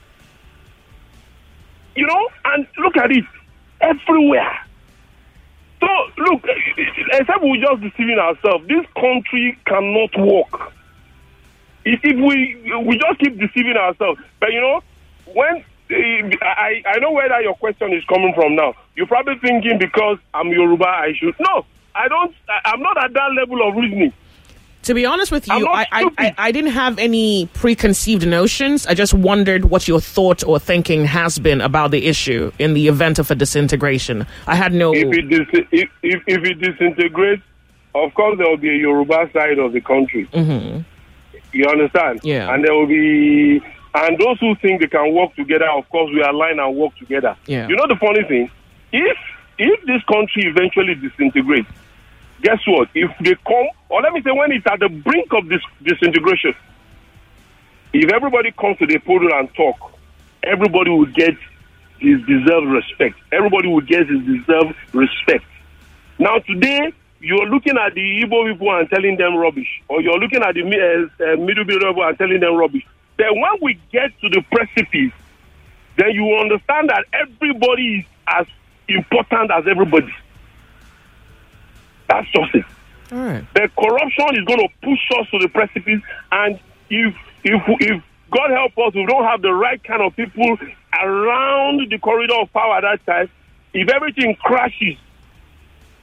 And look at it everywhere. So look, except we're just deceiving ourselves. This country cannot work if we just keep deceiving ourselves. But when I know where your question is coming from now. You're probably thinking because I'm Yoruba, I should. No, I don't. I'm not at that level of reasoning. To be honest with you, I didn't have any preconceived notions. I just wondered what your thought or thinking has been about the issue in the event of a disintegration. I had no... If it disintegrates, of course there will be a Yoruba side of the country. Mm-hmm. You understand? Yeah. And there will be... And those who think they can work together, of course, we align and work together. Yeah. You know the funny thing? If this country eventually disintegrates, guess what? If they come, or let me say when it's at the brink of this disintegration, if everybody comes to the podium and talk, everybody will get his deserved respect. Everybody will get his deserved respect. Now today, you're looking at the Igbo people and telling them rubbish, or you're looking at the middle people and telling them rubbish. Then when we get to the precipice, then you will understand that everybody is as important as everybody. That's just it. All right. The corruption is going to push us to the precipice, and if God help us, we don't have the right kind of people around the corridor of power at that time. If everything crashes,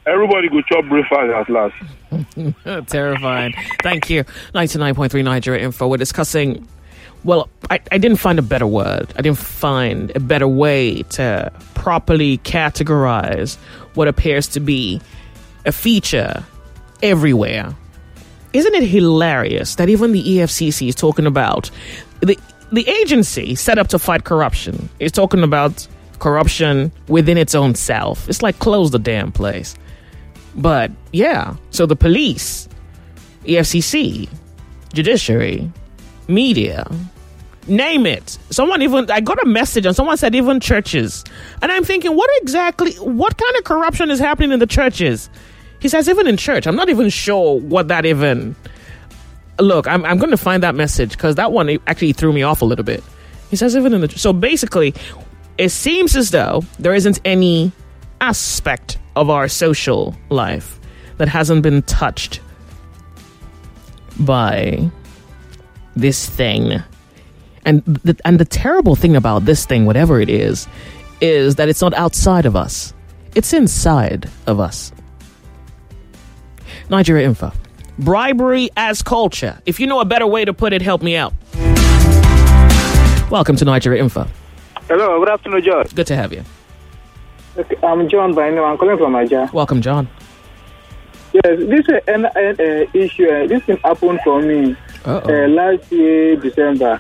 everybody go chop breakfast at last. Terrifying. Thank you. 99.3 Nigeria Info. We're discussing, well, I didn't find a better word. I didn't find a better way to properly categorize what appears to be a feature everywhere. Isn't it hilarious that even the EFCC is talking about the agency set up to fight corruption is talking about corruption within its own self? It's like, close the damn place. But yeah, so the police, EFCC, judiciary, media, name it. I got a message and someone said even churches. And I'm thinking, what kind of corruption is happening in the churches? He says even in church. I'm not even sure what that even... Look, I'm going to find that message because that one actually threw me off a little bit. He says even in the... So basically, it seems as though there isn't any aspect of our social life that hasn't been touched by this thing. And the terrible thing about this thing, whatever it is that it's not outside of us. It's inside of us. Nigeria Info. Bribery as culture. If you know a better way to put it, help me out. Welcome to Nigeria Info. Hello, good afternoon, John. Good to have you. Okay, I'm John by name. I'm calling from Nigeria. Welcome, John. Yes, this is an issue. This thing happened for me last year, December.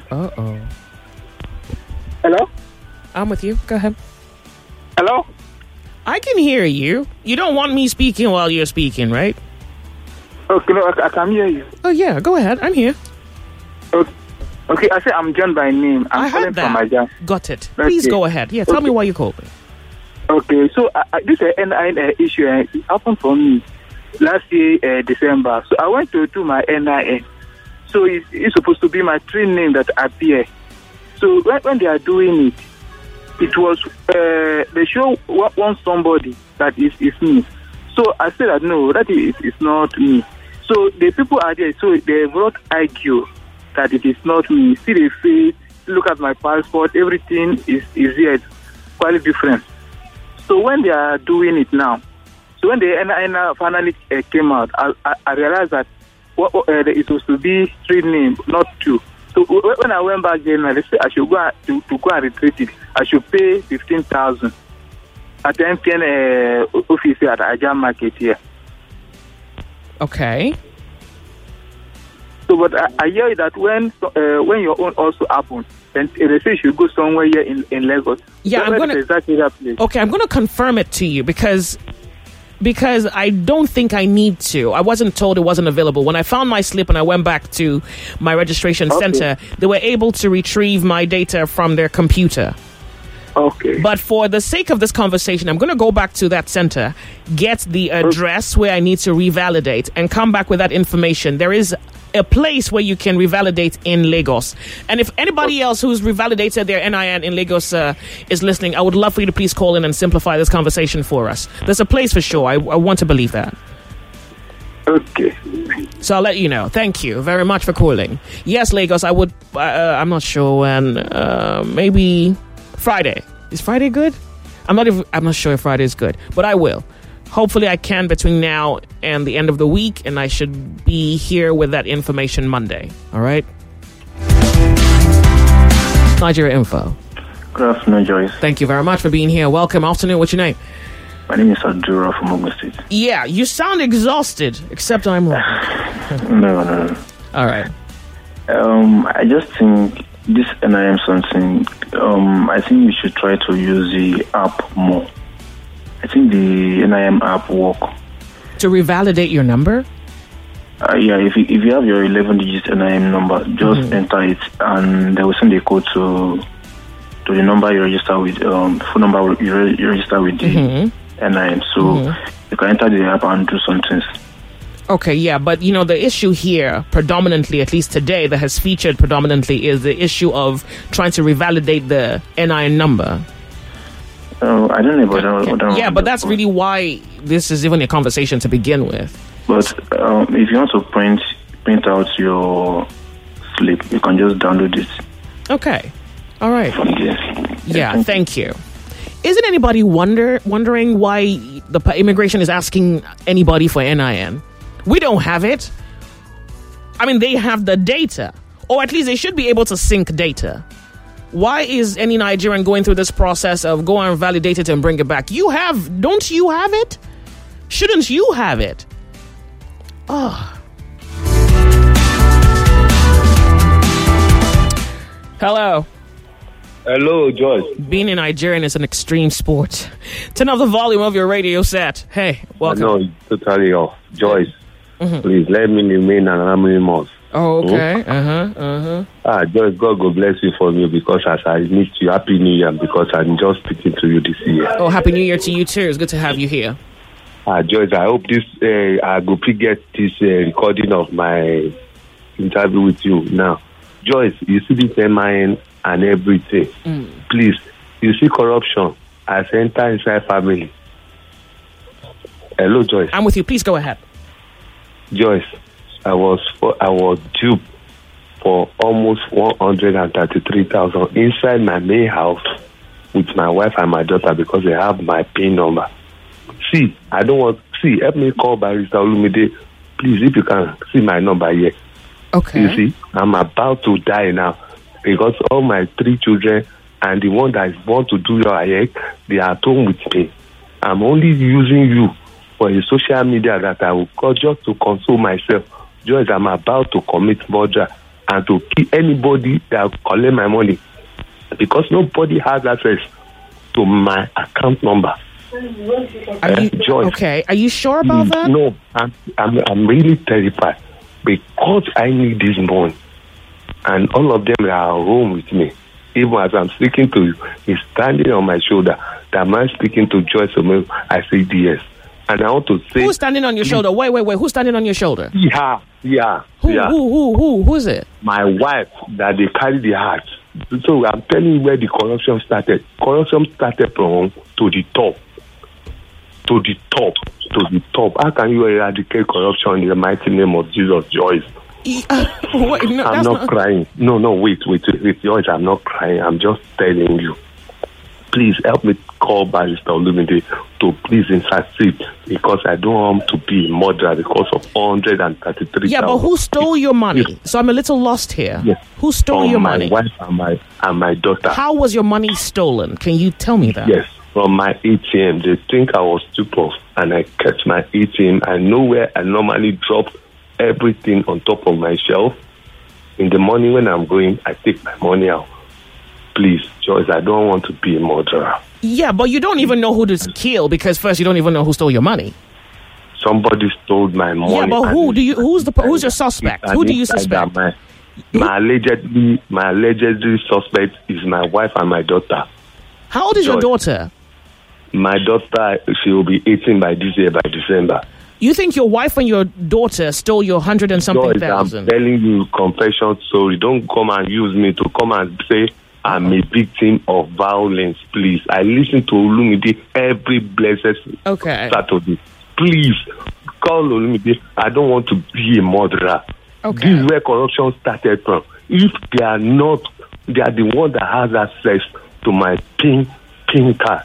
Hello? I'm with you. Go ahead. Hello? I can hear you. You don't want me speaking while you're speaking, right? Okay, no, I can hear you. Oh, yeah, go ahead. I'm here. Okay, I said I'm John by name. I'm calling from Nigeria. Got it. Please go ahead. Yeah, tell me why you called me. Okay, so this NIN issue it happened for me last year, December. So I went to do my NIN. So it's supposed to be my twin name that appear. So when they are doing it, it was they show want somebody that is me. So I said that no, that is not me. So the people are there, so they wrote IQ that it is not me. See the face, look at my passport, everything is here, quite different. So when they are doing it now, so when the NIN finally came out, I realized that it was supposed to be 3 names, not 2. So when I went back there, they said I should go to go and retrieve it. I should pay 15,000 at the MTN office at Ajah Market here. Okay. So, but I hear that when your own also happens, then they say you should go somewhere here in Lagos. Yeah, I'm gonna exactly that place. Okay, I'm gonna confirm it to you because I don't think I need to. I wasn't told it wasn't available. When I found my slip and I went back to my registration center, they were able to retrieve my data from their computer. Okay. But for the sake of this conversation, I'm going to go back to that center, get the address where I need to revalidate, and come back with that information. There is a place where you can revalidate in Lagos. And if anybody else who's revalidated their NIN in Lagos is listening, I would love for you to please call in and simplify this conversation for us. There's a place for sure. I want to believe that. Okay. So I'll let you know. Thank you very much for calling. Yes, Lagos, I would... I'm not sure when. Maybe Friday. Is Friday good? I'm not sure if Friday is good, but I will. Hopefully I can between now and the end of the week, and I should be here with that information Monday. All right? Nigeria Info. Good afternoon, Joyce. Thank you very much for being here. Welcome. Afternoon. What's your name? My name is Adura from Ogun State. Yeah, you sound exhausted, except I'm wrong. No. All right. I just think this NIM something, I think we should try to use the app more. I think the NIM app work. To revalidate your number? Yeah, if you have your 11-digit NIM number, just enter it, and they will send a code to the number you register with, phone number you register with the NIM. So you can enter the app and do some things. Okay, yeah, but the issue here, predominantly, at least today, that has featured predominantly, is the issue of trying to revalidate the NIN number. I don't know about that. Yeah, but that's really why this is even a conversation to begin with. But if you want to print out your slip, you can just download it. Okay. All right. From there. Yeah, thank you. Isn't anybody wondering why the immigration is asking anybody for NIN? We don't have it. I mean, they have the data, or at least they should be able to sync data. Why is any Nigerian going through this process of go and validate it and bring it back? Don't you have it? Shouldn't you have it? Oh. Hello. Hello, Joyce. Being a Nigerian is an extreme sport. Turn off the volume of your radio set. Hey, welcome. No, it's totally off. Joyce, please let me remain anonymous. Oh, okay. Joyce, God go bless you for me because as I meet you, Happy New Year because I'm just speaking to you this year. Oh, Happy New Year to you too. It's good to have you here. Joyce, I hope this I go get this recording of my interview with you now. Joyce, you see this MIN and everything. Please, you see corruption as enter inside family. Hello, Joyce. I'm with you. Please go ahead. Joyce, I was due for almost 133,000 inside my main house with my wife and my daughter because they have my PIN number. See, help me call Barrister Olumide. Please, if you can see my number here. Okay. You see, I'm about to die now because all my 3 children and the one that is born to do your hair, they are at home with me. I'm only using you for a social media that I will call just to console myself. Just I'm about to commit murder and to kill anybody that will collect my money because nobody has access to my account number. Joyce, okay, are you sure about that? No, I'm really terrified because I need this money, and all of them are home with me. Even as I'm speaking to you, he's standing on my shoulder. That man speaking to Joyce, I say yes, and I want to say who's standing on your shoulder? Wait, who's standing on your shoulder? Yeah. Who is it? My wife that they carry the heart. So I'm telling you where the corruption started. Corruption started from to the top. To the top. How can you eradicate corruption in the mighty name of Jesus, Joyce? I'm not crying. No, wait, Joyce, I'm not crying. I'm just telling you. Please help me call Barrister Olumide to please intercede because I don't want to be a murderer because of 133,000. Yeah, but who stole your money? Yes. So I'm a little lost here. Yes. Who stole your money? My wife and my daughter. How was your money stolen? Can you tell me that? Yes. From my ATM. They think I was stupid and I kept my ATM. I know where I normally drop everything on top of my shelf. In the morning when I'm going, I take my money out. Please, Joyce, I don't want to be a murderer. Yeah, but you don't even know who to kill because first you don't even know who stole your money. Somebody stole my money. Yeah, but who's your suspect? Who do you suspect? My allegedly suspect is my wife and my daughter. How old is your daughter? My daughter, she will be 18 by this year, by December. You think your wife and your daughter stole your 100 and something thousand? I'm telling you, confession story. Don't come and use me to come and say I'm a victim of violence, please. I listen to Olumide every blessed Saturday. Please, call Olumide. I don't want to be a murderer. Okay. This is where corruption started from. If they are the one that has access to my PIN card.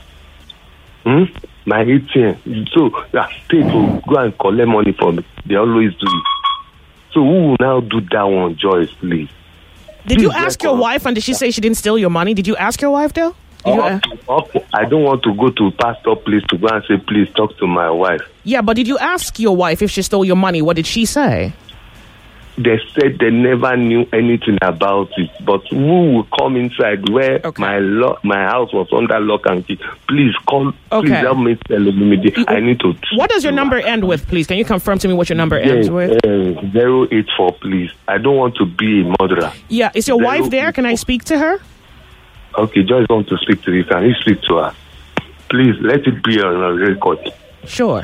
My ATM. So the state will go and collect money from me. They always do it. So who will now do that one, Joyce, please? Did you ask your wife and did she say she didn't steal your money? Did you ask your wife, though? Okay. I don't want to go to pastor place to go and say, please talk to my wife. Yeah, but did you ask your wife if she stole your money? What did she say? They said they never knew anything about it. But who will come inside where my house was under lock and key? Please call. Okay. Please help me tell me. I need to. What does your number end with, please? Can you confirm to me what your number ends with? 084, please. I don't want to be a murderer. Yeah, is your wife there? Can I speak to her? Okay, Joyce wants to speak to you. Can you speak to her? Please, let it be on a record. Sure.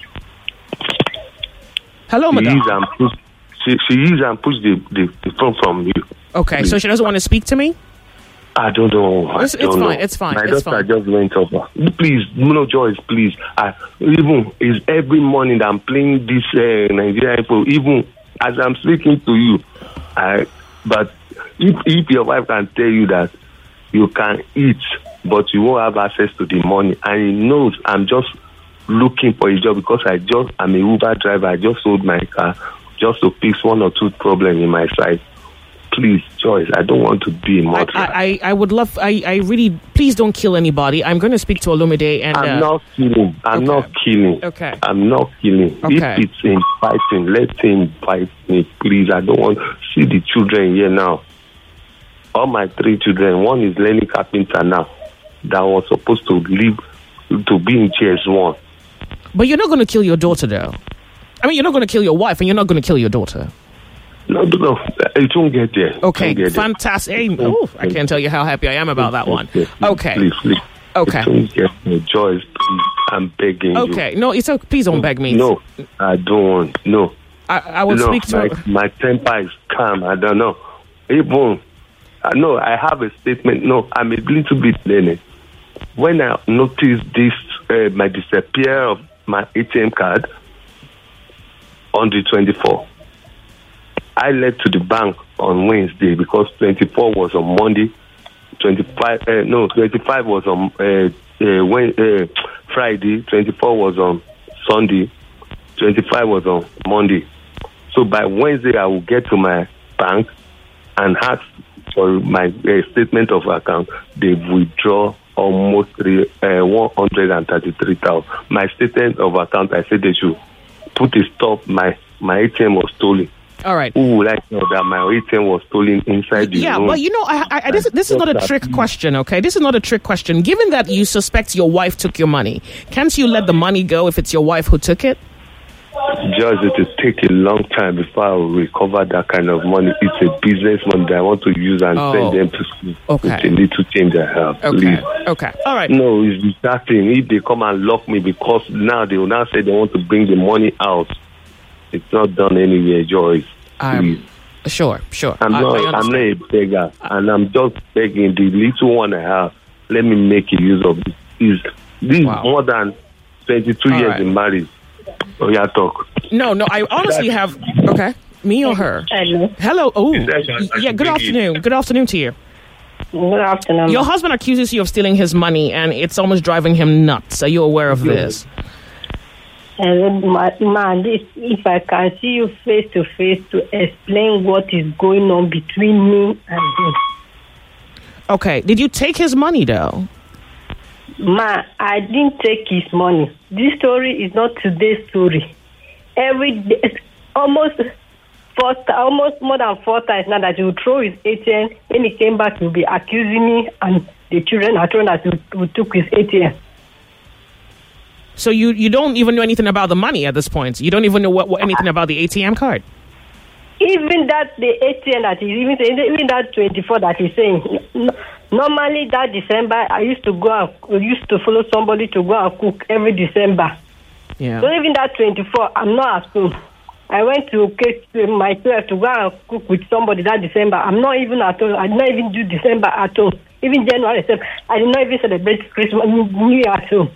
Hello, madam. She is and push the phone from you. Okay, please. So she doesn't want to speak to me? I don't know. It's fine. My daughter just went over. Please, Joyce, please. Even is every morning that I'm playing this Nigerian info, even as I'm speaking to you. But if your wife can tell you that you can eat but you won't have access to the money. And he knows I'm just looking for a job because I'm a Uber driver. I just sold my car just to fix one or two problems in my side. Please, Joyce, I don't want to be a murderer. I would love, I really, please don't kill anybody. I'm going to speak to Olumide and... I'm not killing. I'm not killing. Okay. I'm not killing. Okay. If it's in fighting, let him fight me, please. I don't want to see the children here now. All my 3 children, one is learning carpenter now, that was supposed to live, to be in GS1. But you're not going to kill your daughter, though. I mean, you're not going to kill your wife, and you're not going to kill your daughter. No, it won't get there. Okay, fantastic. Hey, I can't tell you how happy I am about that one. Okay. Please. Okay. It won't get there. Joyce, please, I'm begging you. Okay, no, it's okay. Please don't beg me. No, I don't want. No. I will speak to my temper is calm. I don't know. Even, no, I have a statement. No, I'm a little bit learned. When I noticed this, my disappear of my ATM card on the 24th, I led to the bank on Wednesday because 24 was on Monday, 25 was on Friday, 24 was on Sunday, 25 was on Monday. So by Wednesday, I will get to my bank and ask for my statement of account. They withdraw almost 133,000. My statement of account, I said they should put a stop. My ATM was stolen. All right. Who would I know that my ATM was stolen inside the room? Yeah, but you know, this is not a trick question, okay? This is not a trick question. Given that you suspect your wife took your money, can't you let the money go if it's your wife who took it? Just it will take a long time before I will recover that kind of money. It's a business money that I want to use and send them to school. Okay. It's a little change I have. Okay. Please. Okay. All right. No, it's that thing. If they come and lock me because now they will now say they want to bring the money out. It's not done anywhere, Joyce. Please. Sure. I'm not a beggar, and I'm just begging the little one I have. Let me make a use of this. This is more than 22 years in marriage. Oh, yeah, talk. No, I honestly have. Okay, me or her? Hello. Oh, yeah. Good afternoon. Good afternoon to you. Good afternoon. Your husband accuses you of stealing his money, and it's almost driving him nuts. Are you aware of this? If I can see you face to face to explain what is going on between me and him. Okay. Did you take his money, though? I didn't take his money. This story is not today's story. Every day, almost more than 4 times now that he would throw his ATM. When he came back, he would be accusing me and the children at home that he took his ATM. So you don't even know anything about the money at this point? You don't even know anything about the ATM card? Even that, the ATM that he's even saying, even that 24 that he's saying, normally that December, I used to follow somebody to go and cook every December. Yeah. So even that 24, I'm not at home. I went to myself to go and cook with somebody that December. I'm not even at home. I did not even do December at home. Even January, I did not even celebrate Christmas, New Year at home.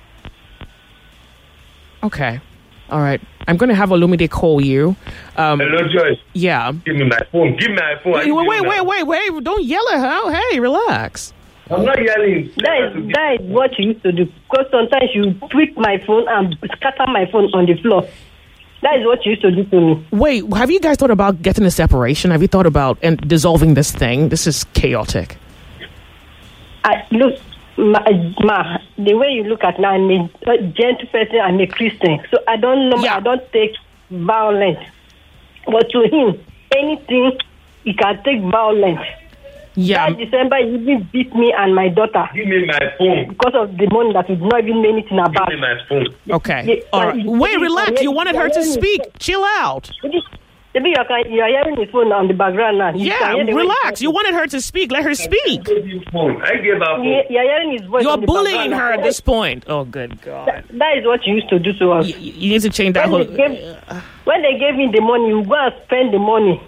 Okay. All right. I'm going to have Olumide call you. Hello, Joyce. Yeah. Give me my phone. Wait. Don't yell at her. Hey, relax. I'm not yelling. That is what you used to do. Because sometimes you tweak my phone and scatter my phone on the floor. That is what you used to do to me. Wait, have you guys thought about getting a separation? Have you thought about dissolving this thing? This is chaotic. Look, the way you look at me, I'm a gentle person, I'm a Christian. So I don't know, I don't take violence. But to him, anything, he can take violence. Yeah. That December, he even beat me and my daughter. Give me my phone. Because of the money that we did not even know anything about. Give me my phone. Okay. All right. Wait, relax. You wanted her to speak. Chill out. Maybe you're hearing his phone on the background now. Yeah, relax. You wanted her to speak. Let her speak. I gave her phone. You're hearing his voice. You're on the bullying background her at this point. Oh, good God. That is what you used to do to us. You need to change that whole... When they gave me the money, you go and spend the money.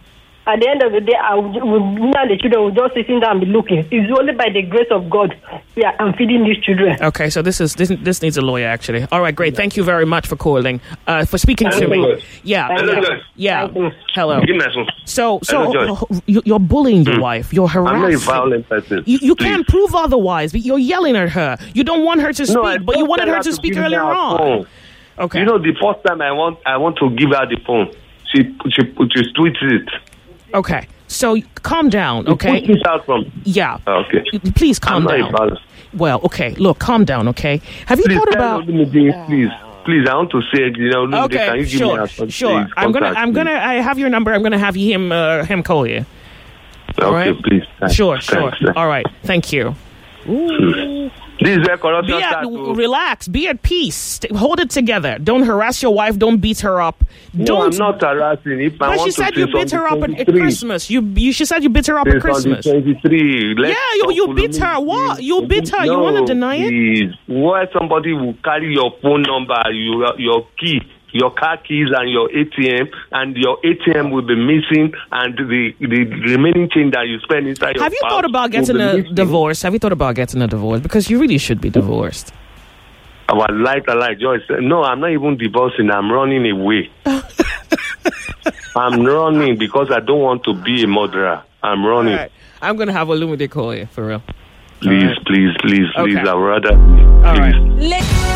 At the end of the day, me and the children will just sitting down and be looking. It's only by the grace of God I'm feeding these children. Okay, so this needs a lawyer, actually. All right, great. Thank you very much for calling, for speaking to me. Yeah. Hello. So you're bullying your wife. You're harassing. I'm not a violent person. You can't prove otherwise. But you're yelling at her. You don't want her to speak, but you wanted her to speak earlier on. Okay. You know, the first time I want to give her the phone, she tweets it. Okay, so calm down, okay? You put it out from... Yeah. Okay. Please calm down. Well, okay, look, calm down, okay? Have you thought about... Please, I want to say, okay, can you give me a sure. I have your number. I'm gonna have him call you. Okay, right? please. Thanks. Sure. Thanks. All right, thank you. Ooh. This is where corruption starts. Relax. Be at peace. Hold it together. Don't harass your wife. Don't beat her up. No, I'm not harassing. If I want she said to you beat her up at Christmas. She said you beat her up at Christmas. On the 23. You beat her. What? You beat her. You want to deny it? Where somebody will carry your phone number, your key, your car keys and your ATM, and your ATM will be missing, and the remaining change that you spend inside your Have you thought about getting a divorce? Have you thought about getting a divorce? Because you really should be divorced. I would like Joyce. No, I'm not even divorcing. I'm running away. I'm running because I don't want to be a murderer. I'm running. Right. I'm going to have Olumide call you, for real. Please. Okay. I'd rather. All please. right.